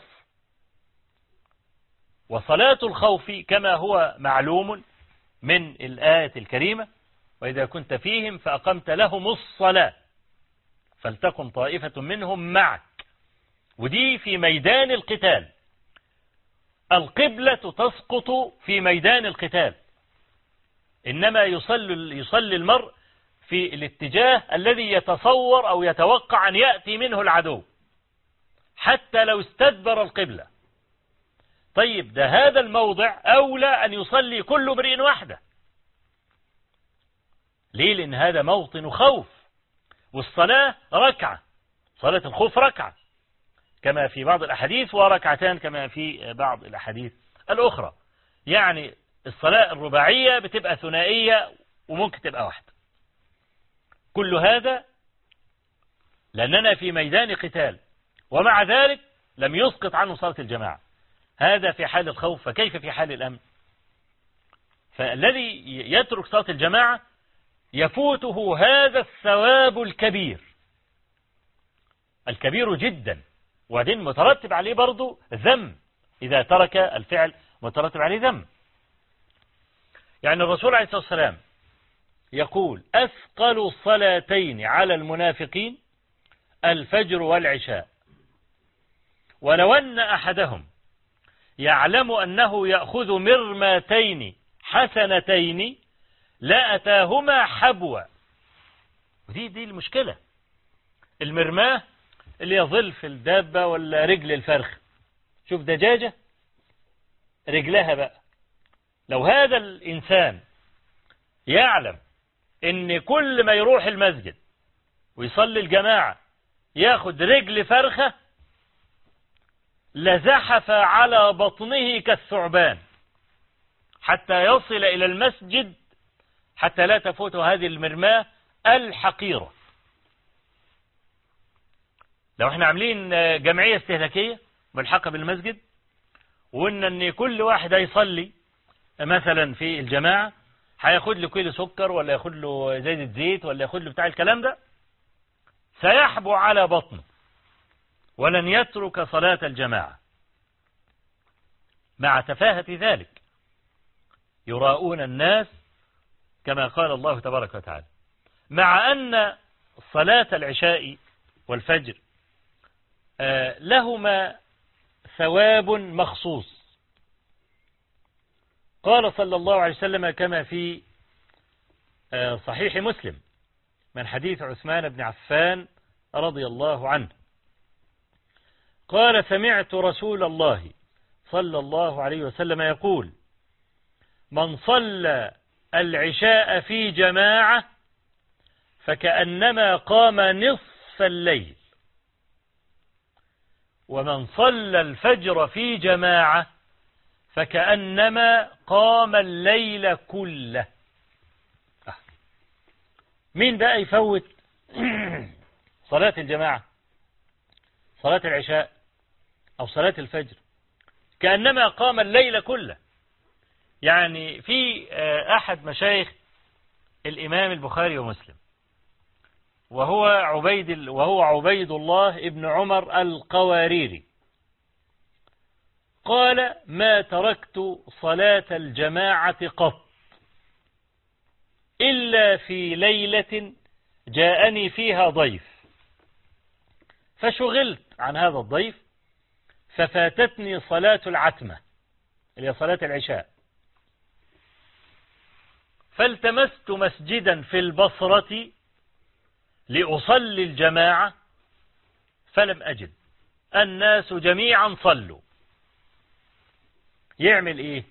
وصلاة الخوف كما هو معلوم من الآية الكريمة: وإذا كنت فيهم فأقمت لهم الصلاة فلتكن طائفة منهم معك. ودي في ميدان القتال، القبلة تسقط في ميدان القتال، إنما يصلي, يصلي المرء في الاتجاه الذي يتصور أو يتوقع أن يأتي منه العدو، حتى لو استدبر القبلة. طيب ده هذا الموضع أولى أن يصلي كل امرئ وحده. ليه؟ لأن هذا موطن خوف، والصلاة ركعة، صلاة الخوف ركعة كما في بعض الأحاديث، وركعتان كما في بعض الأحاديث الأخرى. يعني الصلاة الرباعية بتبقى ثنائية وممكن تبقى واحدة. كل هذا لأننا في ميدان قتال، ومع ذلك لم يسقط عنه صلاة الجماعة. هذا في حال الخوف، فكيف في حال الأمن؟ فالذي يترك صلاة الجماعة يفوته هذا الثواب الكبير الكبير جدا، وبعدين مترتب عليه برضو ذم. إذا ترك الفعل مترتب عليه ذم. يعني الرسول عليه الصلاة والسلام يقول: أثقل الصلاتين على المنافقين الفجر والعشاء، ولو أن أحدهم يعلم أنه يأخذ مرماتين حسنتين لأتاهما حبوا. ودي دي المشكلة. المرماه اللي يظل في الدابة ولا رجل الفرخ. شوف دجاجة رجلها بقى، لو هذا الإنسان يعلم ان كل ما يروح المسجد ويصلي الجماعة ياخد رجل فرخة لزحف على بطنه كالثعبان حتى يصل إلى المسجد حتى لا تفوته هذه المرماة الحقيرة. لو احنا عاملين جمعية استهلاكية ملحقة بالمسجد، وقلنا ان كل واحد يصلي مثلا في الجماعة هياخد له كيلو سكر ولا ياخد له زيت زيت ولا ياخد له بتاع الكلام ده، سيحبو على بطنه ولن يترك صلاة الجماعة. مع تفاهة ذلك يراؤون الناس كما قال الله تبارك وتعالى، مع أن صلاة العشاء والفجر لهما ثواب مخصوص. قال صلى الله عليه وسلم كما في صحيح مسلم من حديث عثمان بن عفان رضي الله عنه قال: سمعت رسول الله صلى الله عليه وسلم يقول: من صلى العشاء في جماعة فكأنما قام نصف الليل، ومن صلى الفجر في جماعة فكأنما قام الليل كله. مين بقى يفوت صلاة الجماعة، صلاة العشاء أو صلاة الفجر؟ كأنما قام الليل كله. يعني في أحد مشايخ الإمام البخاري ومسلم، وهو عبيد وهو عبيد الله ابن عمر القواريري، قال: ما تركت صلاة الجماعة قط إلا في ليلة جاءني فيها ضيف فشغلت عن هذا الضيف ففاتتني صلاة العتمة اللي هي صلاة العشاء، فالتمست مسجدا في البصرة لأصلي الجماعة فلم أجد، الناس جميعا صلوا. يعمل إيه؟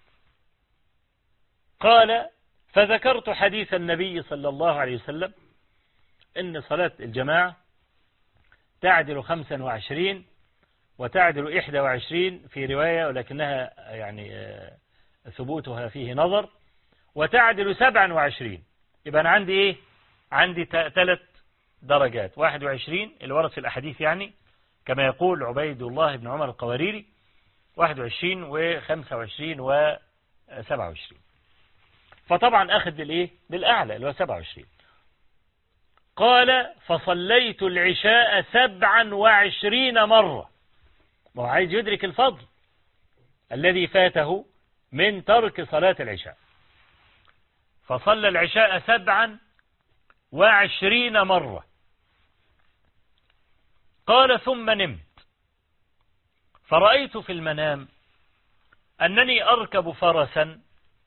قال: فذكرت حديث النبي صلى الله عليه وسلم إن صلاة الجماعة تعدل خمسا وعشرين وتعدل إحدى وعشرين في رواية، ولكنها يعني ثبوتها فيه نظر، وتعدل سبعا وعشرين. يبقى أنا عندي إيه؟ عندي ثلاث درجات: واحد وعشرين اللي ورد في الأحاديث يعني كما يقول عبيد الله بن عمر القواريري، واحد وعشرين وخمسة وعشرين وسبعة وعشرين. فطبعا أخذ بالإيه؟ بالأعلى اللي هو سبعة وعشرين. قال: فصليت العشاء سبعا وعشرين مرة. ما هو عايز يدرك الفضل الذي فاته من ترك صلاة العشاء. فصلى العشاء سبعا وعشرين مرة. قال: ثم نمت فرأيت في المنام أنني أركب فرسا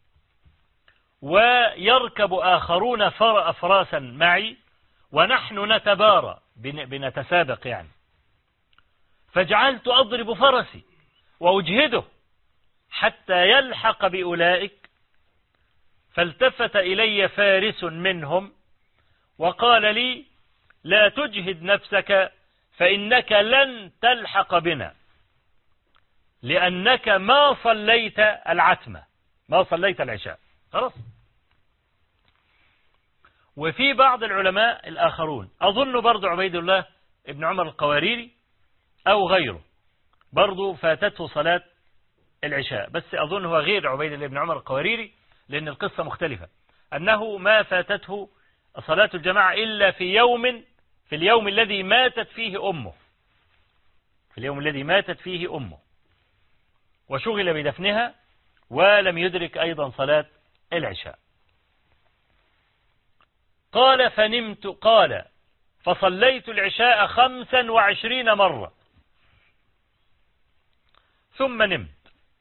ويركب آخرون أفراسا معي ونحن نتبارى بنتسابق يعني، فجعلت أضرب فرسي وأجهده حتى يلحق بأولئك، فالتفت إلي فارس منهم وقال لي: لا تجهد نفسك فإنك لن تلحق بنا، لأنك ما صليت العتمة، ما صليت العشاء. خلاص. وفي بعض العلماء الآخرون، أظن برضو عبيد الله ابن عمر القواريري أو غيره، برضو فاتته صلاة العشاء، بس أظن هو غير عبيد الله ابن عمر القواريري، لأن القصة مختلفة، أنه ما فاتته صلاة الجماعة إلا في يوم في اليوم الذي ماتت فيه أمه في اليوم الذي ماتت فيه أمه وشغل بدفنها، ولم يدرك أيضا صلاة العشاء. قال: فنمت قال فصليت العشاء خمسا وعشرين مرة ثم نمت،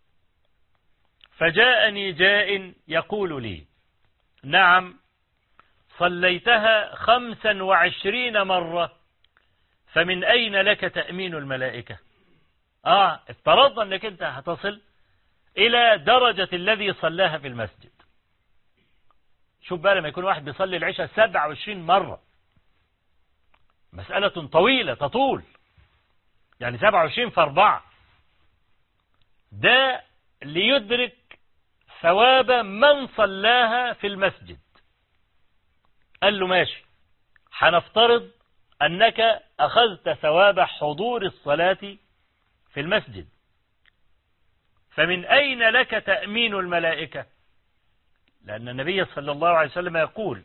فجاءني جاء يقول لي: نعم صليتها خمسا وعشرين مرة، فمن أين لك تأمين الملائكة؟ آه افترضنا أنك أنت هتصل إلى درجة الذي صلاها في المسجد. شوف بقى لما يكون واحد بيصلي العشاء سبعة وعشرين مرة، مسألة طويلة تطول، يعني سبعة وعشرين في أربعة، ده ليدرك ثواب من صلاها في المسجد. قال له: ماشي، هنفترض أنك أخذت ثواب حضور الصلاة في المسجد، فمن أين لك تأمين الملائكة؟ لأن النبي صلى الله عليه وسلم يقول: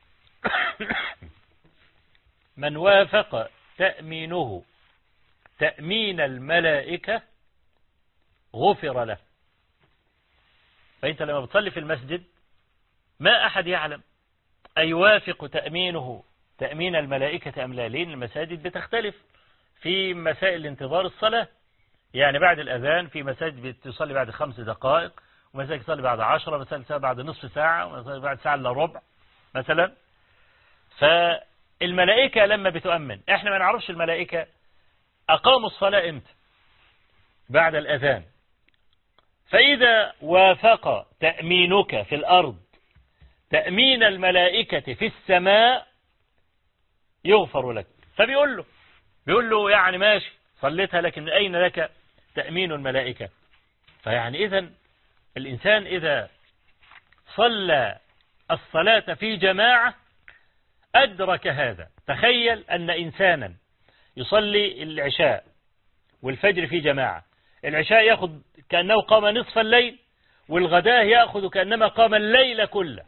من وافق تأمينه تأمين الملائكة غفر له. فأنت لما بتصلي في المسجد ما أحد يعلم أيوافق تأمينه تأمين الملائكة أم لا، لأن المساجد بتختلف في مسائل انتظار الصلاة. يعني بعد الأذان في مساجد بتصلي بعد خمس دقائق، ومساجد تصلي بعد عشرة، مساجد تصلي بعد نصف ساعة، ومساجد بعد ساعة إلا ربع مثلا. فالملائكة لما بتؤمن، احنا ما نعرفش الملائكة أقاموا الصلاة امتى بعد الأذان، فإذا وافق تأمينك في الأرض تأمين الملائكة في السماء يغفر لك. فبيقول له بيقول له يعني ماشي صليتها، لكن أين لك تأمين الملائكة؟ فيعني إذن الإنسان إذا صلى الصلاة في جماعة أدرك هذا. تخيل أن إنسانا يصلي العشاء والفجر في جماعة، العشاء يأخذ كأنه قام نصف الليل، والغداء يأخذ كأنما قام الليل كله،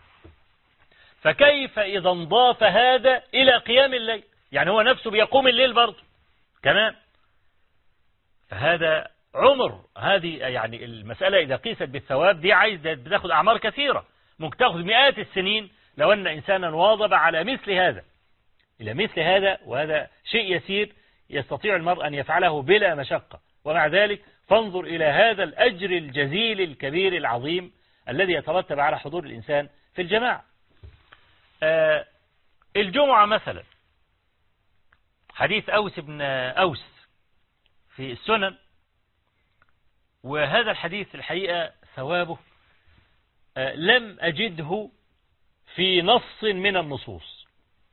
فكيف إذا انضاف هذا إلى قيام الليل؟ يعني هو نفسه بيقوم الليل برضه كمان. فهذا عمر، هذه يعني المسألة إذا قيست بالثواب دي عايز بتاخد أعمار كثيرة، ممكن تاخد مئات السنين لو أن إنسانا واظب على مثل هذا إلى مثل هذا، وهذا شيء يسير يستطيع المرء أن يفعله بلا مشقة. ومع ذلك فانظر إلى هذا الأجر الجزيل الكبير العظيم الذي يترتب على حضور الإنسان في الجماعة. آه الجمعة مثلا، حديث أوس بن أوس في السنن، وهذا الحديث الحقيقة ثوابه آه لم أجده في نص من النصوص،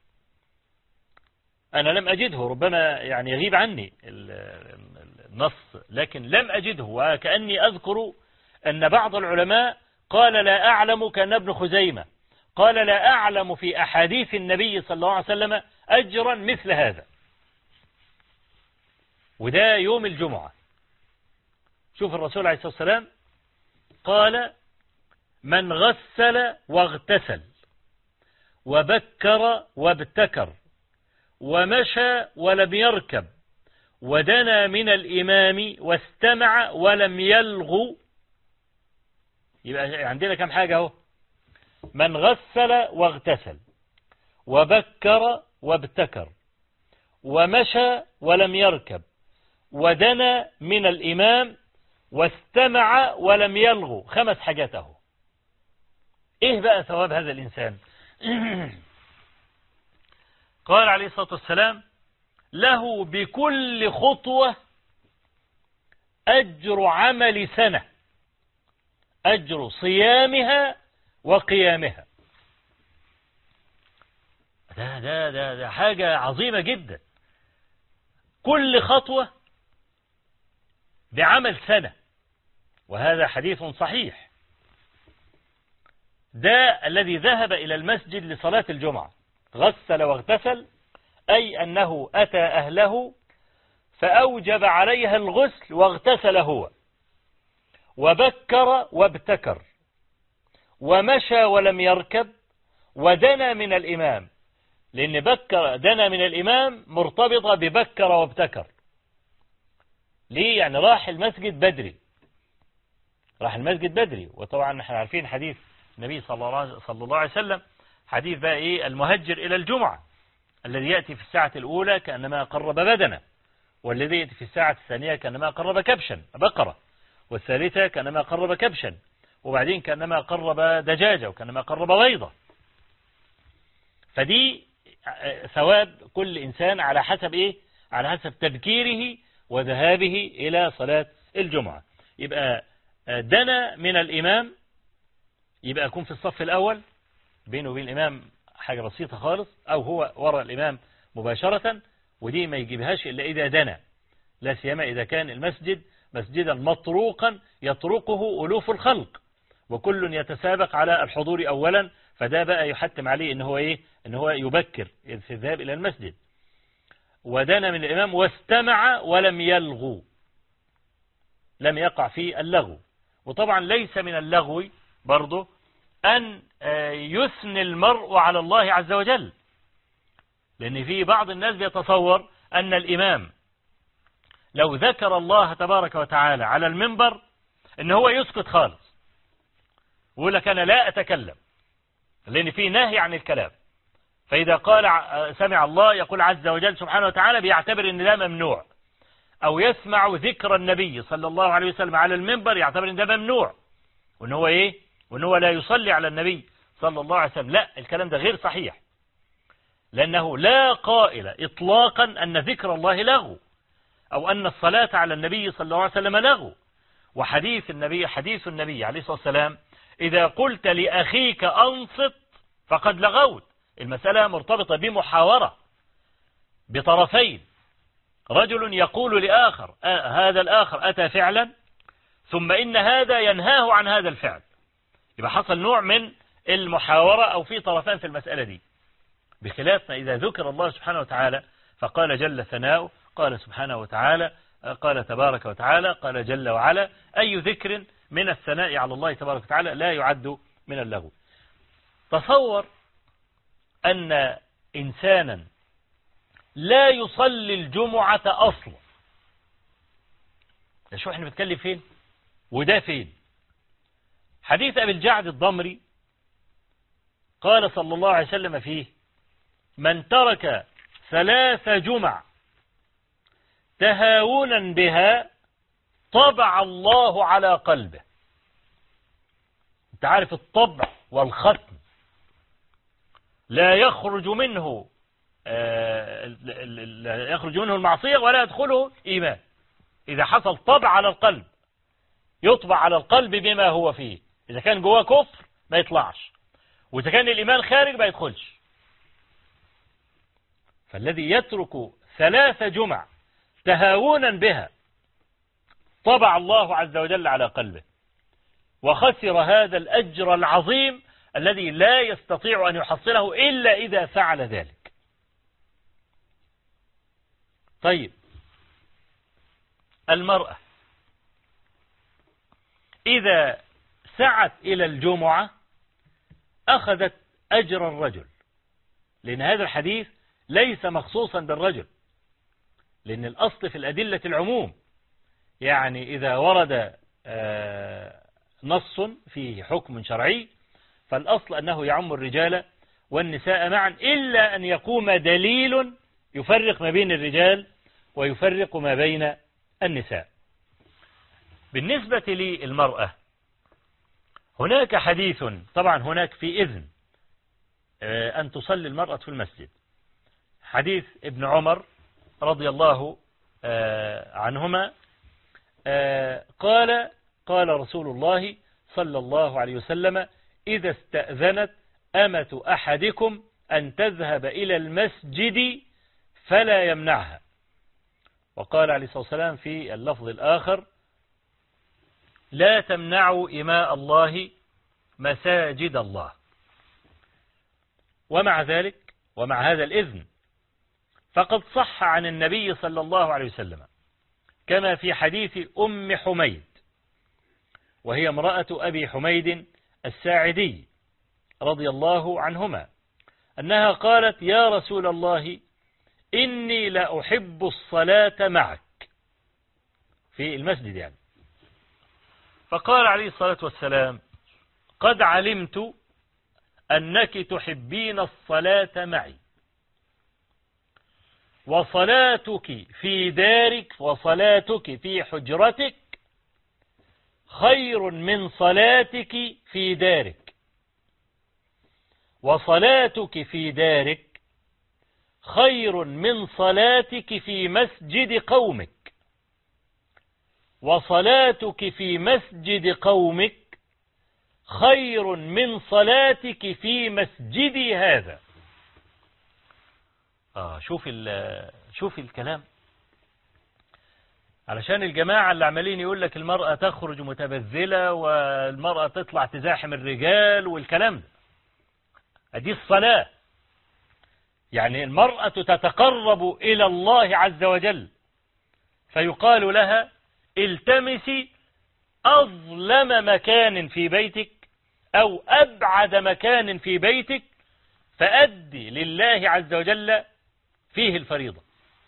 أنا لم أجده، ربما يعني يغيب عني النص، لكن لم أجده، وكأني أذكر أن بعض العلماء قال لا أعلم، كان ابن خزيمة قال لا أعلم في أحاديث النبي صلى الله عليه وسلم أجرا مثل هذا. وده يوم الجمعة. شوف الرسول عليه الصلاة والسلام قال: من غسل واغتسل وبكر وابتكر ومشى ولم يركب ودنا من الإمام واستمع ولم يلغو. يبقى عندنا كم حاجة اهو: من غسل واغتسل وبكر وابتكر ومشى ولم يركب ودنا من الإمام واستمع ولم يلغو. خمس حاجات اهو. ايه بقى ثواب هذا الإنسان؟ قال عليه الصلاة والسلام: له بكل خطوة أجر عمل سنة. أجر صيامها وقيامها. ده, ده, ده, ده حاجة عظيمة جدا. كل خطوة بعمل سنة، وهذا حديث صحيح. ده الذي ذهب إلى المسجد لصلاة الجمعة غسل واغتسل، أي أنه أتى أهله فأوجب عليها الغسل واغتسل هو، وبكر وابتكر، ومشى ولم يركب، ودنا من الإمام، لأن بكر دنا من الإمام مرتبطة ببكر وابتكر. ليه؟ يعني راح المسجد بدري، راح المسجد بدري. وطبعا احنا عارفين حديث النبي صلى الله عليه وسلم، حديث بقى ايه؟ المهجر إلى الجمعة الذي يأتي في الساعة الأولى كأنما قرب بدنه، والذي يأتي في الساعة الثانية كأنما قرب كبشا بقرة، والثالثة كأنما قرب كبشا، وبعدين كأنما قرب دجاجة، وكأنما قرب بيضة. فدي ثواب كل إنسان على حسب إيه؟ على حسب تبكيره وذهابه إلى صلاة الجمعة. يبقى دنا من الإمام، يبقى يكون في الصف الأول بينه وبين الإمام حاجة بسيطة خالص، أو هو وراء الإمام مباشرة، ودي ما يجيبهاش إلا إذا دنا، لا سيما إذا كان المسجد مسجدا مطروقا يطرقه ألوف الخلق، وكل يتسابق على الحضور أولا، فده بقى يحتم عليه إن هو إيه؟ إن هو يبكر في الذهاب إلى المسجد. ودنا من الإمام واستمع ولم يلغو، لم يقع في اللغو. وطبعا ليس من اللغو برضه أن يثني المرء على الله عز وجل، لأن في بعض الناس بيتصور أن الإمام لو ذكر الله تبارك وتعالى على المنبر إن هو يسكت خالص، ويقول لك أنا لا أتكلم، لأن في نهي عن الكلام. فإذا قال سمع الله يقول عز وجل سبحانه وتعالى، بيعتبر أن ده ممنوع. أو يسمع ذكر النبي صلى الله عليه وسلم على المنبر، يعتبر أن ده ممنوع، وأن هو إيه؟ وأن هو لا يصلي على النبي صلى الله عليه وسلم. لا، الكلام ده غير صحيح، لأنه لا قائل إطلاقا أن ذكر الله لغو، أو أن الصلاة على النبي صلى الله عليه وسلم لغو. وحديث النبي حديث النبي عليه الصلاة والسلام: إذا قلت لأخيك أنصت فقد لغوت. المسألة مرتبطة بمحاورة بطرفين، رجل يقول لآخر، آه هذا الآخر أتى فعلا، ثم إن هذا ينهاه عن هذا الفعل، يبقى حصل نوع من المحاورة أو في طرفان في المسألة دي. بخلاف ما إذا ذكر الله سبحانه وتعالى فقال جل ثناؤه، قال سبحانه وتعالى، قال تبارك وتعالى، قال جل وعلا، أي ذكر من الثناء على الله تبارك وتعالى لا يعد من اللغو. تصور أن إنسانا لا يصلي الجمعة أصلا، شو احنا بنتكلم فين وده فين؟ حديث أبي الجعد الضمري قال صلى الله عليه وسلم فيه: من ترك ثلاث جمع تهاونا بها طبع الله على قلبه. انت عارف الطبع والختم لا يخرج منه لا يخرج منه المعصية ولا يدخله إيمان. إذا حصل طبع على القلب يطبع على القلب بما هو فيه، إذا كان جواه كفر ما يطلعش، وإذا كان الإيمان خارج ما يدخلش. فالذي يترك ثلاث جمع تهاونا بها طبع الله عز وجل على قلبه، وخسر هذا الأجر العظيم الذي لا يستطيع أن يحصله إلا إذا فعل ذلك. طيب، المرأة إذا سعت إلى الجمعة أخذت أجر الرجل، لأن هذا الحديث ليس مخصوصا بالرجل، لأن الأصل في الأدلة العموم. يعني إذا ورد نص في حكم شرعي فالأصل أنه يعم الرجال والنساء معا، إلا أن يقوم دليل يفرق ما بين الرجال ويفرق ما بين النساء. بالنسبة للمرأة هناك حديث، طبعا هناك في إذن أن تصلي المرأة في المسجد. حديث ابن عمر رضي الله عنهما قال: قال رسول الله صلى الله عليه وسلم إذا استأذنت أمة أحدكم أن تذهب إلى المسجد فلا يمنعها. وقال عليه الصلاة والسلام في اللفظ الآخر: لا تمنعوا إماء الله مساجد الله. ومع ذلك ومع هذا الإذن فقد صح عن النبي صلى الله عليه وسلم كما في حديث أم حميد، وهي امرأة أبي حميد الساعدي رضي الله عنهما، أنها قالت: يا رسول الله إني لا أحب الصلاة معك في المسجد يعني. فقال عليه الصلاة والسلام: قد علمت أنك تحبين الصلاة معي، وصلاتك في دارك وصلاتك في حجرتك خير من صلاتك في دارك، وصلاتك في دارك خير من صلاتك في مسجد قومك، وصلاتك في مسجد قومك خير من صلاتك في مسجدي هذا. آه شوف شوف الكلام، علشان الجماعة اللي عمالين يقول لك المرأة تخرج متبذلة والمرأة تطلع تزاحم الرجال والكلام ده. هذه الصلاة، يعني المرأة تتقرب إلى الله عز وجل، فيقال لها: التمسي أظلم مكان في بيتك أو أبعد مكان في بيتك فأدي لله عز وجل فيه الفريضة.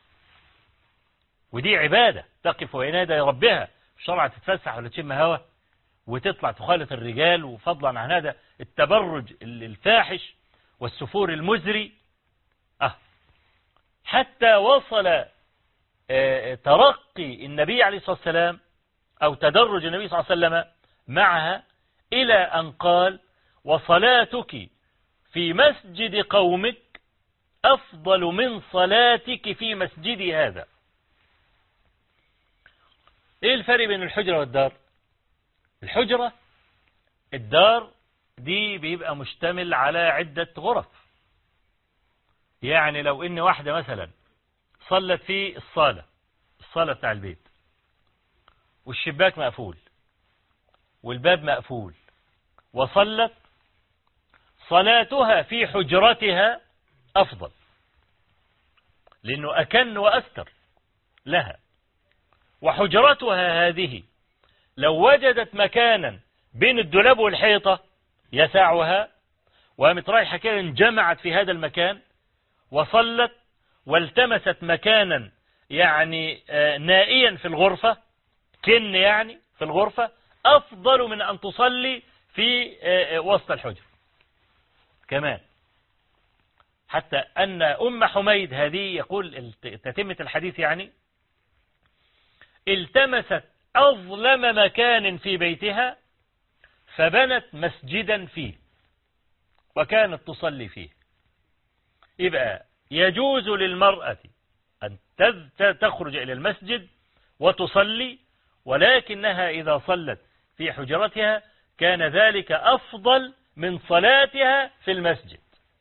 ودي عبادة تقف وينادى ربها، مش طبعا تتفسح ولا تشم هوا وتطلع تخالط الرجال، وفضلا عن هذا التبرج الفاحش والسفور المزري. أه حتى وصل آه ترقي النبي عليه الصلاة والسلام أو تدرج النبي صلى الله عليه وسلم معها إلى أن قال: وصلاتك في مسجد قومك أفضل من صلاتك في مسجدي هذا. إيه الفرق بين الحجرة والدار؟ الحجرة الدار دي بيبقى مشتمل على عدة غرف، يعني لو إن واحدة مثلا صلت في الصالة الصالة بتاع البيت والشباك مقفول والباب مقفول وصلت، صلاتها في حجرتها أفضل، لأنه أكن وأستر لها. وحجرتها هذه لو وجدت مكانا بين الدولاب والحيطة يسعها، وقامت رايحة كده انجمعت في هذا المكان وصلت والتمست مكانا يعني نائيا في الغرفة، كن يعني في الغرفة، أفضل من أن تصلي في وسط الحجر كمان. حتى أن أم حميد هذه يقول تتمة الحديث يعني: التمست أظلم مكان في بيتها فبنت مسجدا فيه وكانت تصلي فيه. يبقى يجوز للمرأة أن تخرج إلى المسجد وتصلي، ولكنها إذا صلت في حجرتها كان ذلك أفضل من صلاتها في المسجد.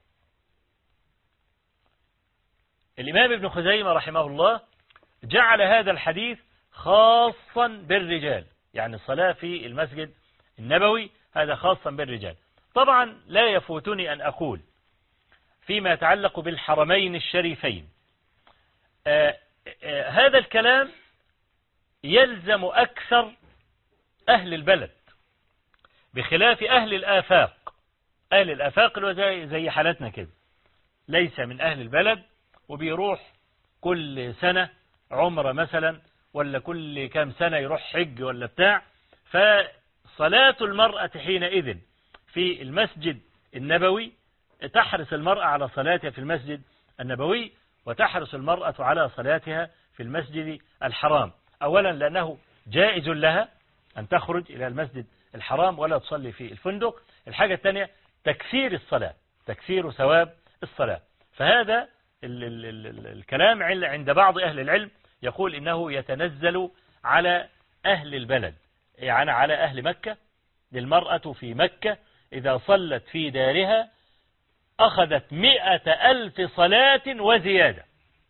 الإمام ابن خزيمة رحمه الله جعل هذا الحديث خاصا بالرجال، يعني الصلاة في المسجد النبوي هذا خاصا بالرجال. طبعا لا يفوتني أن أقول فيما يتعلق بالحرمين الشريفين، آآ آآ هذا الكلام يلزم أكثر أهل البلد بخلاف أهل الآفاق. أهل الآفاق اللي زي, زي حالتنا كده، ليس من أهل البلد وبيروح كل سنة عمرة مثلا، ولا كل كام سنة يروح حج ولا بتاع. فصلاة المرأة حينئذ في المسجد النبوي تحرص المرأة على صلاتها في المسجد النبوي، وتحرص المرأة على صلاتها في المسجد الحرام. أولا لأنه جائز لها أن تخرج إلى المسجد الحرام ولا تصلي في الفندق. الحاجة الثانية تكثير الصلاة، تكثير ثواب الصلاة. فهذا ال ال ال الكلام عند بعض أهل العلم يقول إنه يتنزل على أهل البلد، يعني على أهل مكة للمرأة في مكة إذا صلت في دارها أخذت مئة ألف صلاة وزيادة،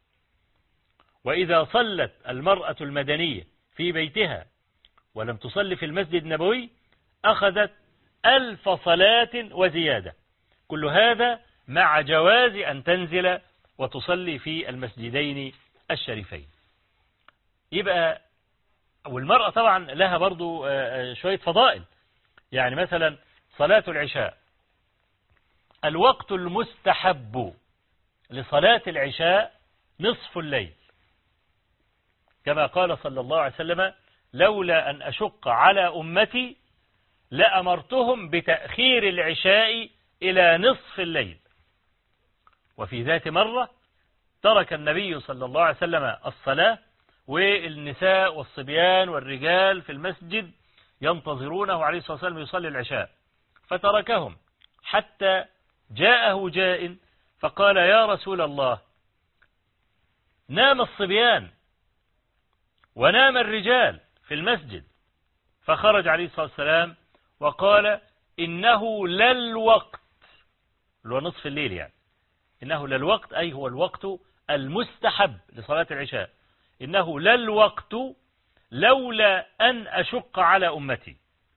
وإذا صلت المرأة المدنية في بيتها ولم تصلي في المسجد النبوي أخذت ألف صلاة وزيادة. كل هذا مع جواز أن تنزل وتصلي في المسجدين الشريفين. يبقى والمرأة طبعا لها برضو شوية فضائل، يعني مثلا صلاة العشاء، الوقت المستحب لصلاة العشاء نصف الليل، كما قال صلى الله عليه وسلم: لولا أن أشق على أمتي لأمرتهم بتأخير العشاء إلى نصف الليل. وفي ذات مرة ترك النبي صلى الله عليه وسلم الصلاة والنساء والصبيان والرجال في المسجد ينتظرونه عليه الصلاة والسلام يصلي العشاء، فتركهم حتى جاءه جاء فقال: يا رسول الله، نام الصبيان ونام الرجال في المسجد. فخرج عليه الصلاة والسلام وقال: إنه للوقت، اللي هو نصف الليل يعني، إنه للوقت أي هو الوقت المستحب لصلاة العشاء، إنه للوقت لولا أن أشق على أمتي.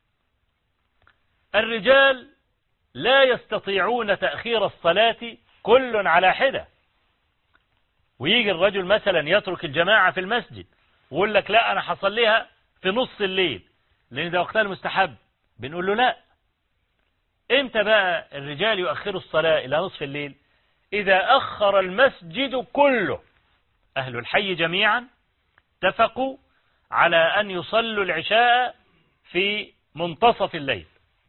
الرجال لا يستطيعون تأخير الصلاة كل على حدة، ويجي الرجل مثلا يترك الجماعة في المسجد ويقول لك: لا أنا حصليها في نص الليل لأن ده وقتها المستحب. بنقول له: لا، إمتى بقى الرجال يؤخروا الصلاة إلى نصف الليل؟ إذا أخر المسجد كله، أهل الحي جميعا اتفقوا على أن يصلوا العشاء في منتصف الليل،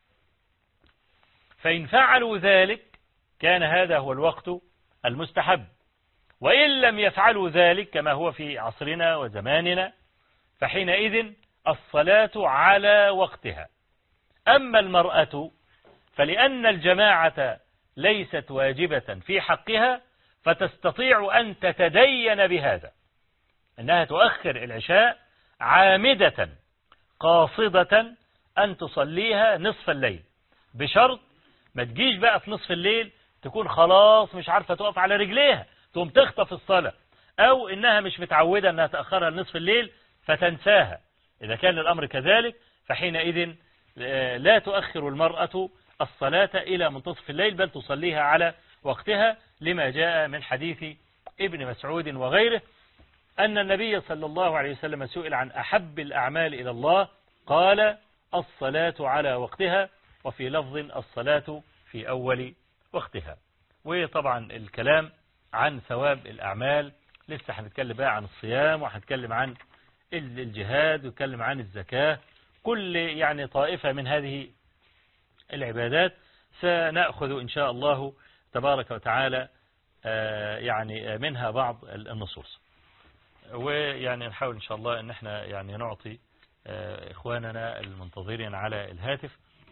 فإن فعلوا ذلك كان هذا هو الوقت المستحب. وإن لم يفعلوا ذلك كما هو في عصرنا وزماننا فحينئذ الصلاة على وقتها. أما المرأة فلأن الجماعة ليست واجبة في حقها فتستطيع أن تتدين بهذا، أنها تؤخر العشاء عامدة قاصدة أن تصليها نصف الليل، بشرط ما تجيش بقى في نصف الليل تكون خلاص مش عارفة تقف على رجليها تقوم تخطف الصلاة، أو إنها مش متعودة أنها تأخرها لنصف الليل فتنساها. إذا كان الأمر كذلك فحينئذ لا تؤخر المرأة الصلاة إلى منتصف الليل بل تصليها على وقتها، لما جاء من حديث ابن مسعود وغيره أن النبي صلى الله عليه وسلم سئل عن أحب الأعمال إلى الله قال: الصلاة على وقتها، وفي لفظ: الصلاة في أول وقتها. وطبعا الكلام عن ثواب الأعمال لسه هنتكلم بقى عن الصيام، وهنتكلم عن الجهاد، ونتكلم عن الزكاة، كل يعني طائفة من هذه العبادات سنأخذ إن شاء الله تبارك وتعالى يعني منها بعض النصوص، ويعني نحاول إن شاء الله أن احنا يعني نعطي إخواننا المنتظرين على الهاتف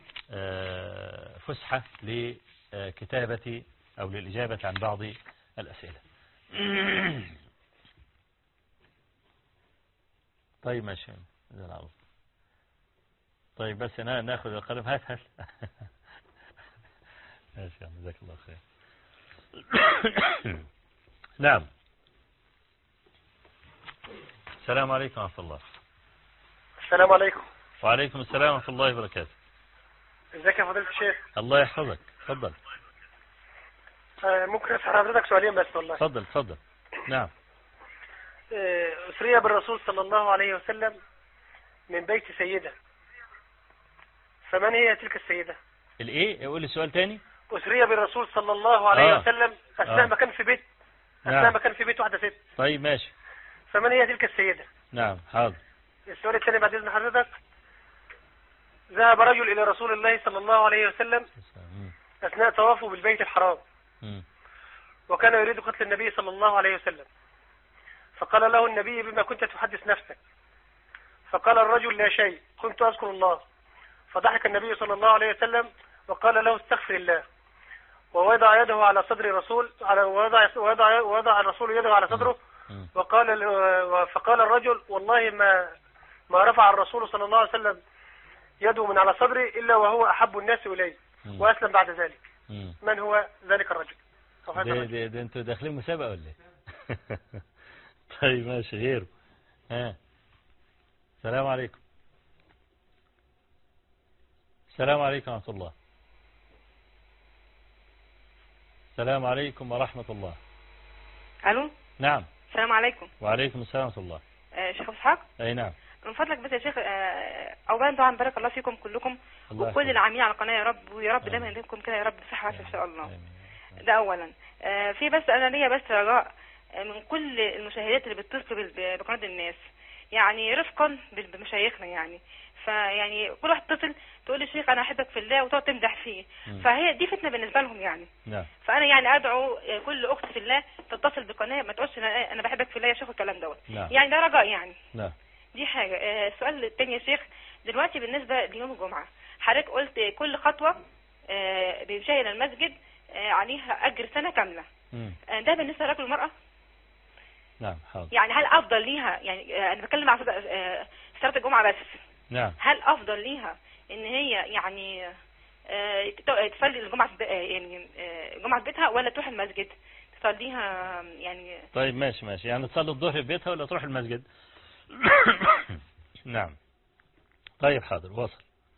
فسحة لكتابة أو للإجابة عن بعض الأسئلة. طيب ماشي، طيب بس أنا ناخذ القلم، هات هات ماشي، جزاك الله خير. نعم. السلام عليكم ورحمة الله. السلام عليكم. وعليكم السلام ورحمة الله وبركاته. ازيك يا فضيلة الشيخ؟ الله يحفظك، تفضل. آه ممكن اسال حضرتك سؤالين بس والله. تفضل تفضل. نعم. آه أسري بالرسول صلى الله عليه وسلم من بيت سيدة، فمن هي تلك السيدة؟ الايه؟ يقول لي سؤال تاني. أسري بالرسول صلى الله عليه آه. وسلم أثناء آه. ما كان في بيت أثناء نعم. ما كان في بيت واحدة ست. طيب ماشي. فمن هي تلك السيدة؟ نعم حاضر. السؤال الثاني بعد إذن حضرتك، ذهب رجل إلى رسول الله صلى الله عليه وسلم أثناء طوافه بالبيت الحرام، وكان يريد قتل النبي صلى الله عليه وسلم، فقال له النبي: بما كنت تحدث نفسك؟ فقال الرجل: لا شيء، كنت أذكر الله. فضحك النبي صلى الله عليه وسلم وقال له: استغفر الله، ووضع يده على صدر الرسول على وضع وضع وضع الرسول يده على صدره، وقال فقال الرجل: والله ما ما رفع الرسول صلى الله عليه وسلم يده من على صدري إلا وهو أحب الناس إلي وأسلم بعد ذلك. مم. من هو ذلك الرجل؟ ده, ده, ده انتوا داخلين مسابقة ولا ايه؟ طيب ماشي غيره. ها السلام عليكم. السلام عليكم ورحمة الله. السلام عليكم ورحمة الله. الو. نعم. السلام عليكم. وعليكم السلام ورحمة الله. آه شيخ اسحاق. اي نعم. من فضلك بس يا شيخ، آه اولا طبعا بارك الله فيكم كلكم وكل العاملين على القناه، يا رب ويا رب دايما يديمكم كده يا رب صحه ان شاء الله. آمين. ده اولا. آه في بس انا ليا بس رجاء من كل المشاهدات اللي بتتصل بقناه الناس، يعني رفقا بمشايخنا، يعني فيعني كل واحد تتصل تقول لي شيخ انا احبك في الله وتقعد تمدح فيه، م. فهي دي فتنه بالنسبه لهم يعني. نعم. فانا يعني ادعو كل اخت في الله تتصل بقناه، ما تقولش انا بحبك في الله يا شيخ الكلام دوت. نعم. يعني ده رجاء يعني. نعم. دي حاجه. آه السؤال الثاني يا شيخ، دلوقتي بالنسبه ليوم الجمعه حضرتك قلت كل خطوه آه بيمشي الى المسجد آه عليها اجر سنه كامله. آه ده بالنسبه للرجل والمراه؟ نعم حاضر. يعني هل افضل ليها، يعني آه انا بتكلم عن آه صلاه الجمعه بس. نعم. هل افضل ليها ان هي يعني آه تصلي الجمعه يعني الجمعه في بيتها ولا تروح المسجد تصليها يعني؟ طيب ماشي ماشي، يعني تصلي الظهر في بيتها ولا تروح المسجد؟ نعم. طيب حاضر وصل.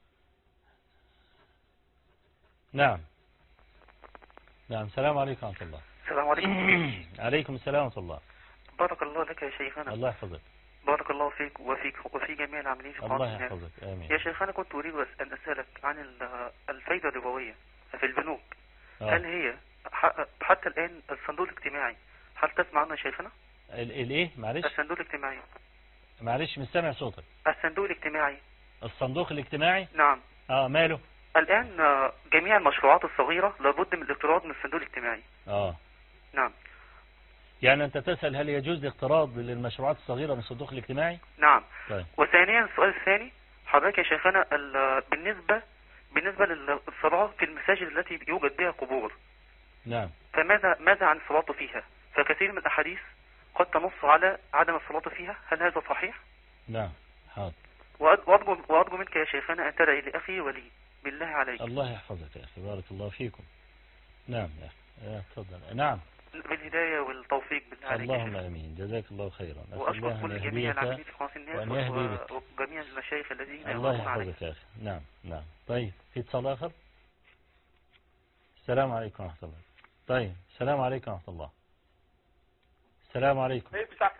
نعم. نعم. السلام عليكم ورحمة الله. السلام عليكم. عليكم السلام ورحمة الله. بارك الله لك يا شيخنا. الله يحفظك. بارك الله فيك وفيك وفي جميع العاملين في الله يحفظك. آمين. يا شيخ أنا كنت أريد أن أسألك عن الفايدة الربوية في البنوك. آه. هل هي حتى الآن الصندوق الاجتماعي هل تسمع عنه يا شيخنا؟ الايه معلش؟ الصندوق الاجتماعي. معلش مش سامع صوتك. الصندوق الاجتماعي. الصندوق الاجتماعي؟ نعم. اه ماله؟ الآن جميع المشروعات الصغيرة لابد من الاقتراض من الصندوق الاجتماعي. اه نعم. يعني أنت تسأل هل يجوز الاقتراض للمشروعات الصغيرة من الصندوق الاجتماعي؟ نعم. طيب. وثانيا السؤال الثاني حضرتك يا شيخنا بالنسبة بالنسبة للصلاة في المساجد التي يوجد بها قبور. نعم. فماذا ماذا عن الصلاة فيها؟ فكثير من الأحاديث قد تنص على عدم الصلاة فيها، هل هذا صحيح؟ نعم حاضر. وأرجو وأرجو منك يا شيخنا أن تدعي لأخي ولي بالله عليك. الله يحفظك يا أخي، بارك الله فيكم. نعم يا أخي تفضل. نعم. بالهداية والتوفيق بالله عليك. اللهم امين، جزاك الله خيرا. واشكر كل جميع العاملين في قناة الناس وجميع المشايخ الذين الله يحفظك يا اخي. نعم نعم. طيب في اتصال اخر. السلام عليكم ورحمة الله. طيب السلام عليكم ورحمة الله. السلام عليكم.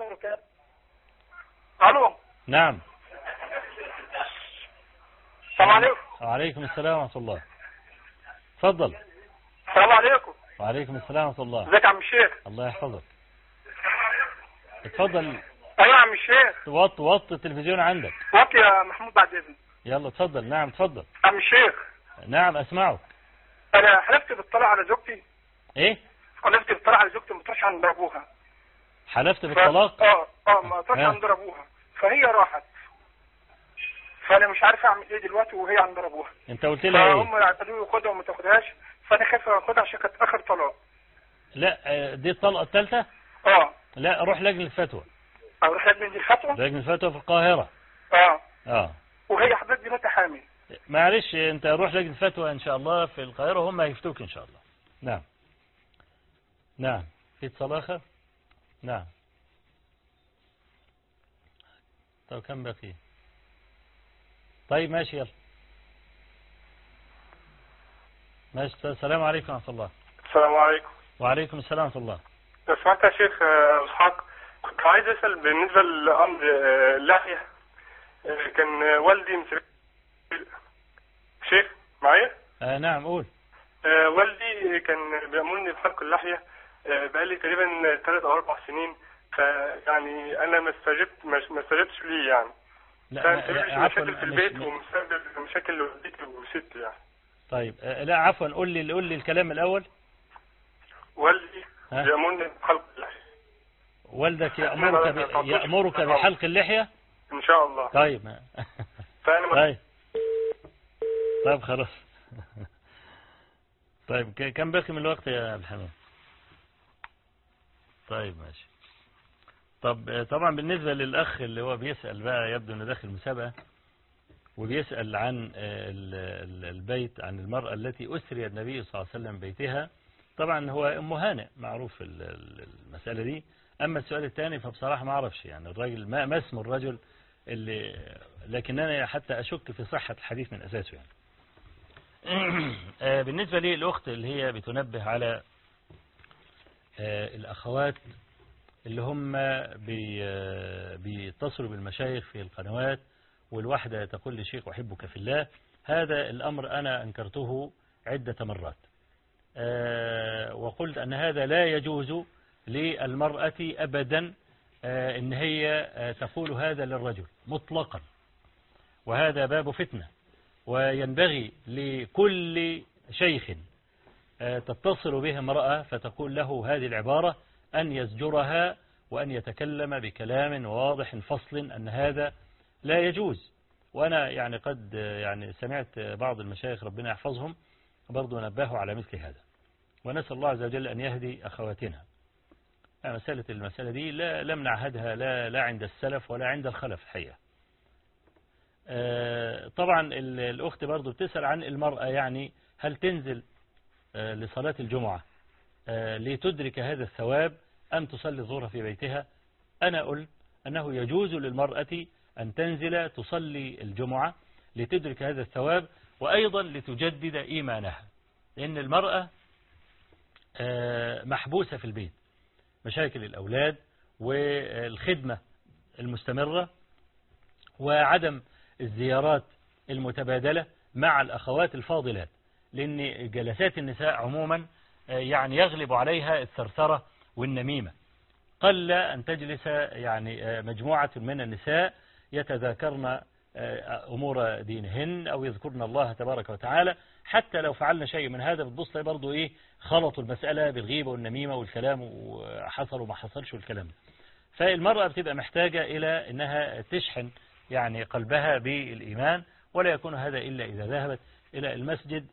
الو. نعم. السلام عليكم. وعليكم السلام ورحمة الله. تفضل. السلام عليكم. وعليكم السلام ورحمة الله. ازيك يا عم الشيخ؟ الله يحفظك. اتفضل. ايوه يا عم الشيخ. وط وط التلفزيون عندك. وط يا محمود بعد اذنك. يلا اتفضل. نعم اتفضل. عم الشيخ. نعم اسمعك. انا حلفت بالطلاق على زوجتي. ايه؟ حلفت بالطلاق على زوجتي ما تروحش عند ابوها. حلفت بالطلاق؟ اه اه ما تروحش عند ابوها، فهي راحت. فانا مش عارف اعمل ايه دلوقتي وهي عند ابوها. انت قلت لها ايه؟ فهم قالوا لي خدها وما تاخدهاش، فانا خايف اخدها عشان كانت اخر طلاق. لا دي الطلقه الثالثه؟ اه. لا روح لجنه الفتوى. اروح لجنه الفتوى؟ لجنه الفتوى في القاهره. اه اه. وهي حضرتك دلوقتي حامل. معلش انت روح لجنه الفتوى ان شاء الله في القاهره وهم هيفتوك ان شاء الله. نعم. نعم. في اتصال اخر؟ نعم. طب كم بقي؟ طيب ماشي يلا. ماشي. السلام عليكم ورحمة الله. السلام عليكم. وعليكم السلام ورحمة الله. لو سمحت يا شيخ اسحاق، كنت عايز اسال بالنسبه لامر اللحيه. كان والدي مسك شيخ معايا؟ آه نعم قول. آه والدي كان بيأمرني بحلق اللحيه بقالي تقريبا ثلاث او اربع سنين، فيعني انا ما استجبت ما استجبتش ليه يعني. لا لا مشاكل في البيت ومسبب مشاكل لوالدتي وستي يعني. طيب لا عفوا قول لي قول لي الكلام الاول. والدي يأمرني بحلق اللحيه. والدك يأمرك ب... يأمرك بحلق اللحيه؟ ان شاء الله. طيب. فانا طيب. طيب خلاص. طيب كم باقي من الوقت يا عبد الحميد؟ طيب ماشي. طب طبعا بالنسبة للأخ اللي هو بيسأل بقى يبدو انه داخل مسابقة، وبيسأل عن البيت، عن المرأة التي أسري النبي صلى الله عليه وسلم بيتها. طبعا هو أم هانئ معروف المسألة دي. أما السؤال الثاني فبصراحة ما أعرفش يعني الراجل ما, ما اسم الرجل اللي، لكن أنا حتى أشك في صحة الحديث من أساسه يعني. بالنسبة لي الأخت اللي هي بتنبه على الأخوات اللي هم بيتصلوا بالمشايخ في القنوات، والواحدة تقول لشيخ أحبك في الله، هذا الأمر أنا أنكرته عدة مرات، وقلت أن هذا لا يجوز للمرأة أبدا إن هي تقول هذا للرجل مطلقا، وهذا باب فتنة. وينبغي لكل شيخ تتصل به امرأة فتقول له هذه العبارة أن يزجرها وأن يتكلم بكلام واضح فصل أن هذا لا يجوز. وأنا يعني قد يعني سمعت بعض المشايخ ربنا يحفظهم برضو نبهوا على مثل هذا، ونسأل الله عز وجل أن يهدي أخواتنا. مسألة المسألة دي لا لم نعهدها لا, لا عند السلف ولا عند الخلف الحقيقة. طبعا الأخت برضو بتسأل عن المرأة، يعني هل تنزل لصلاة الجمعة لتدرك هذا الثواب أم تصلي الظهر في بيتها؟ أنا قلت أنه يجوز للمرأة أن تنزل تصلي الجمعة لتدرك هذا الثواب، وأيضا لتجدد إيمانها، لأن المرأة محبوسة في البيت، مشاكل الأولاد والخدمة المستمرة وعدم الزيارات المتبادلة مع الأخوات الفاضلات، لأن جلسات النساء عموما يعني يغلب عليها الثرثرة والنميمة. قل أن تجلس يعني مجموعة من النساء يتذاكرن أمور دينهن أو يذكرن الله تبارك وتعالى، حتى لو فعلنا شيء من هذا بتبص برضو إيه خلطوا المسألة بالغيبة والنميمة والكلام وحصل وما حصلش والكلام. فالمرأة بتبقى محتاجة إلى أنها تشحن يعني قلبها بالإيمان، ولا يكون هذا إلا إذا ذهبت إلى المسجد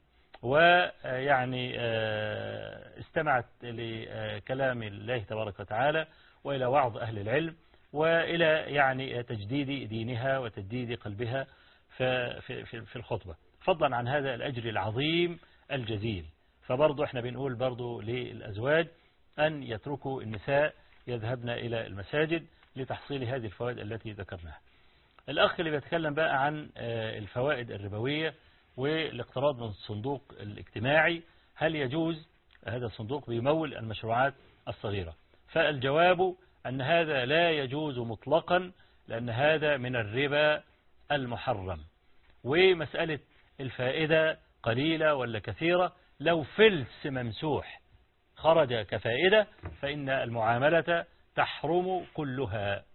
ويعني استمعت لكلام الله تبارك وتعالى وإلى وعظ أهل العلم وإلى يعني تجديد دينها وتجديد قلبها في في الخطبة، فضلا عن هذا الأجر العظيم الجزيل. فبرضو احنا بنقول برضو للأزواج أن يتركوا النساء يذهبن إلى المساجد لتحصيل هذه الفوائد التي ذكرناها. الأخ اللي بيتكلم بقى عن الفوائد الربوية والاقتراض من الصندوق الاجتماعي، هل يجوز هذا الصندوق بيمول المشروعات الصغيرة؟ فالجواب أن هذا لا يجوز مطلقا، لأن هذا من الربا المحرم. ومسألة الفائدة قليلة ولا كثيرة، لو فلس ممسوح خرج كفائدة فإن المعاملة تحرم كلها.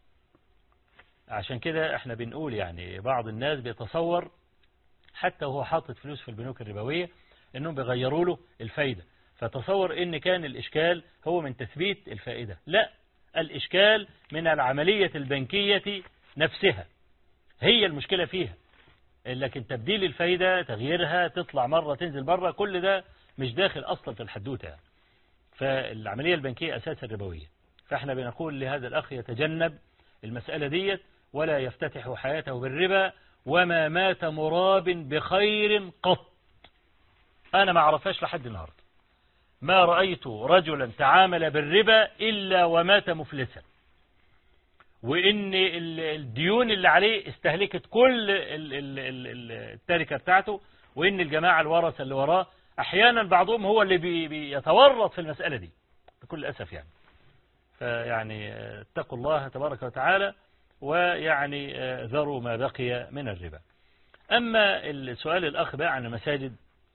عشان كده احنا بنقول يعني بعض الناس بيتصور حتى وهو حاطط فلوس في البنوك الربوية انهم بيغيروا له الفايدة، فتصور ان كان الاشكال هو من تثبيت الفائدة. لا، الاشكال من العملية البنكية نفسها هي المشكلة فيها، لكن تبديل الفايدة تغييرها تطلع مرة تنزل مرة كل ده مش داخل اصلا في الحدوتة. فالعملية البنكية اساسا ربوية، فاحنا بنقول لهذا الاخ يتجنب المسألة ديت ولا يفتتح حياته بالربا، وما مات مراب بخير قط. أنا ما عرفهاش لحد النهاردة، ما رأيت رجلا تعامل بالربا إلا ومات مفلسا، وإن الديون اللي عليه استهلكت كل التركة بتاعته، وإن الجماعة الورثة اللي وراه أحيانا بعضهم هو اللي بيتورط في المسألة دي بكل أسف يعني. فيعني اتقوا الله تبارك وتعالى ويعني ذروا ما بقي من الربا. أما السؤال الأخ بقى عن المساجد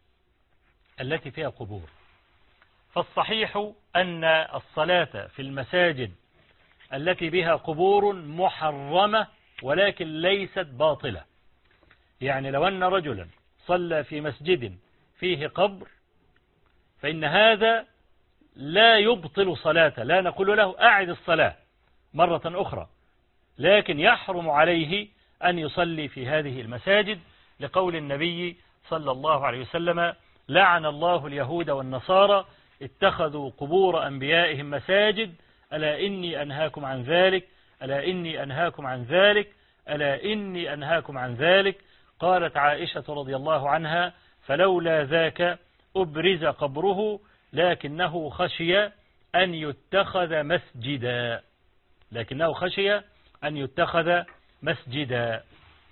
التي فيها قبور، فالصحيح أن الصلاة في المساجد التي بها قبور محرمة ولكن ليست باطلة. يعني لو أن رجلا صلى في مسجد فيه قبر فإن هذا لا يبطل صلاته، لا نقول له أعد الصلاة مرة أخرى، لكن يحرم عليه أن يصلي في هذه المساجد لقول النبي صلى الله عليه وسلم: لعن الله اليهود والنصارى اتخذوا قبور أنبيائهم مساجد، ألا إني أنهاكم عن ذلك، ألا إني أنهاكم عن ذلك، ألا إني أنهاكم عن ذلك. قالت عائشة رضي الله عنها فلولا ذاك أبرز قبره لكنه خشي أن يتخذ مسجدا لكنه خشي أن يتخذ مسجدا.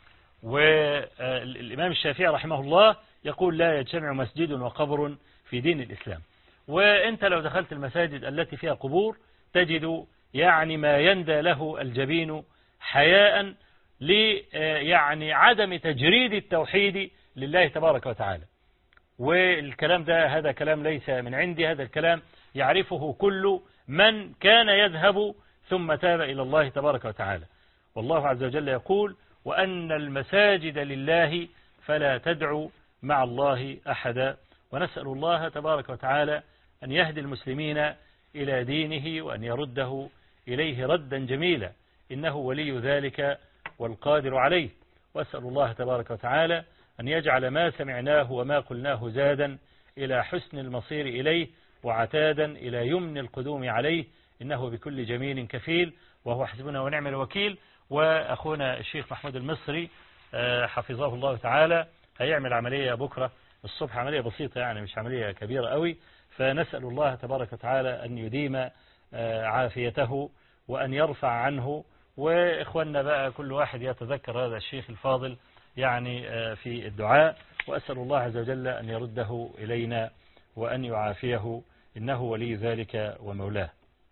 والإمام الشافعي رحمه الله يقول لا يجتمع مسجد وقبر في دين الإسلام. وأنت لو دخلت المساجد التي فيها قبور تجد يعني ما يندى له الجبين حياء ل يعني عدم تجريد التوحيد لله تبارك وتعالى. والكلام ده هذا كلام ليس من عندي، هذا الكلام يعرفه كل من كان يذهب ثم تاب إلى الله تبارك وتعالى. والله عز وجل يقول وأن المساجد لله فلا تدعوا مع الله أحدا. ونسأل الله تبارك وتعالى أن يهدي المسلمين إلى دينه وأن يرده إليه ردا جميلا إنه ولي ذلك والقادر عليه. وأسأل الله تبارك وتعالى أن يجعل ما سمعناه وما قلناه زادا إلى حسن المصير إليه وعتادا إلى يمن القدوم عليه إنه بكل جميل كفيل وهو حسبنا ونعم الوكيل. وأخونا الشيخ محمود المصري حفظه الله تعالى هيعمل عملية بكرة الصبح، عملية بسيطة يعني مش عملية كبيرة قوي، فنسأل الله تبارك وتعالى أن يديم عافيته وأن يرفع عنه. وإخواننا بقى كل واحد يتذكر هذا الشيخ الفاضل يعني في الدعاء، وأسأل الله عز وجل أن يرده إلينا وأن يعافيه إنه ولي ذلك ومولاه.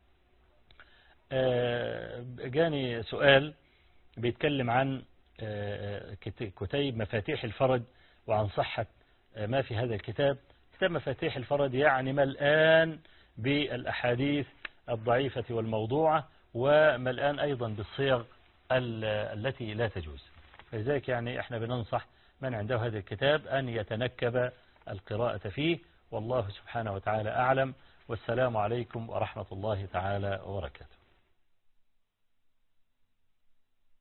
جاني سؤال بيتكلم عن كتيب مفاتيح الفرج وعن صحة ما في هذا الكتاب. كتاب مفاتيح الفرج يعني ملآن بالأحاديث الضعيفة والموضوعة وملآن أيضا بالصيغ التي لا تجوز. فلذلك يعني احنا بننصح من عنده هذا الكتاب أن يتنكب القراءة فيه. والله سبحانه وتعالى أعلم، والسلام عليكم ورحمة الله تعالى وبركاته.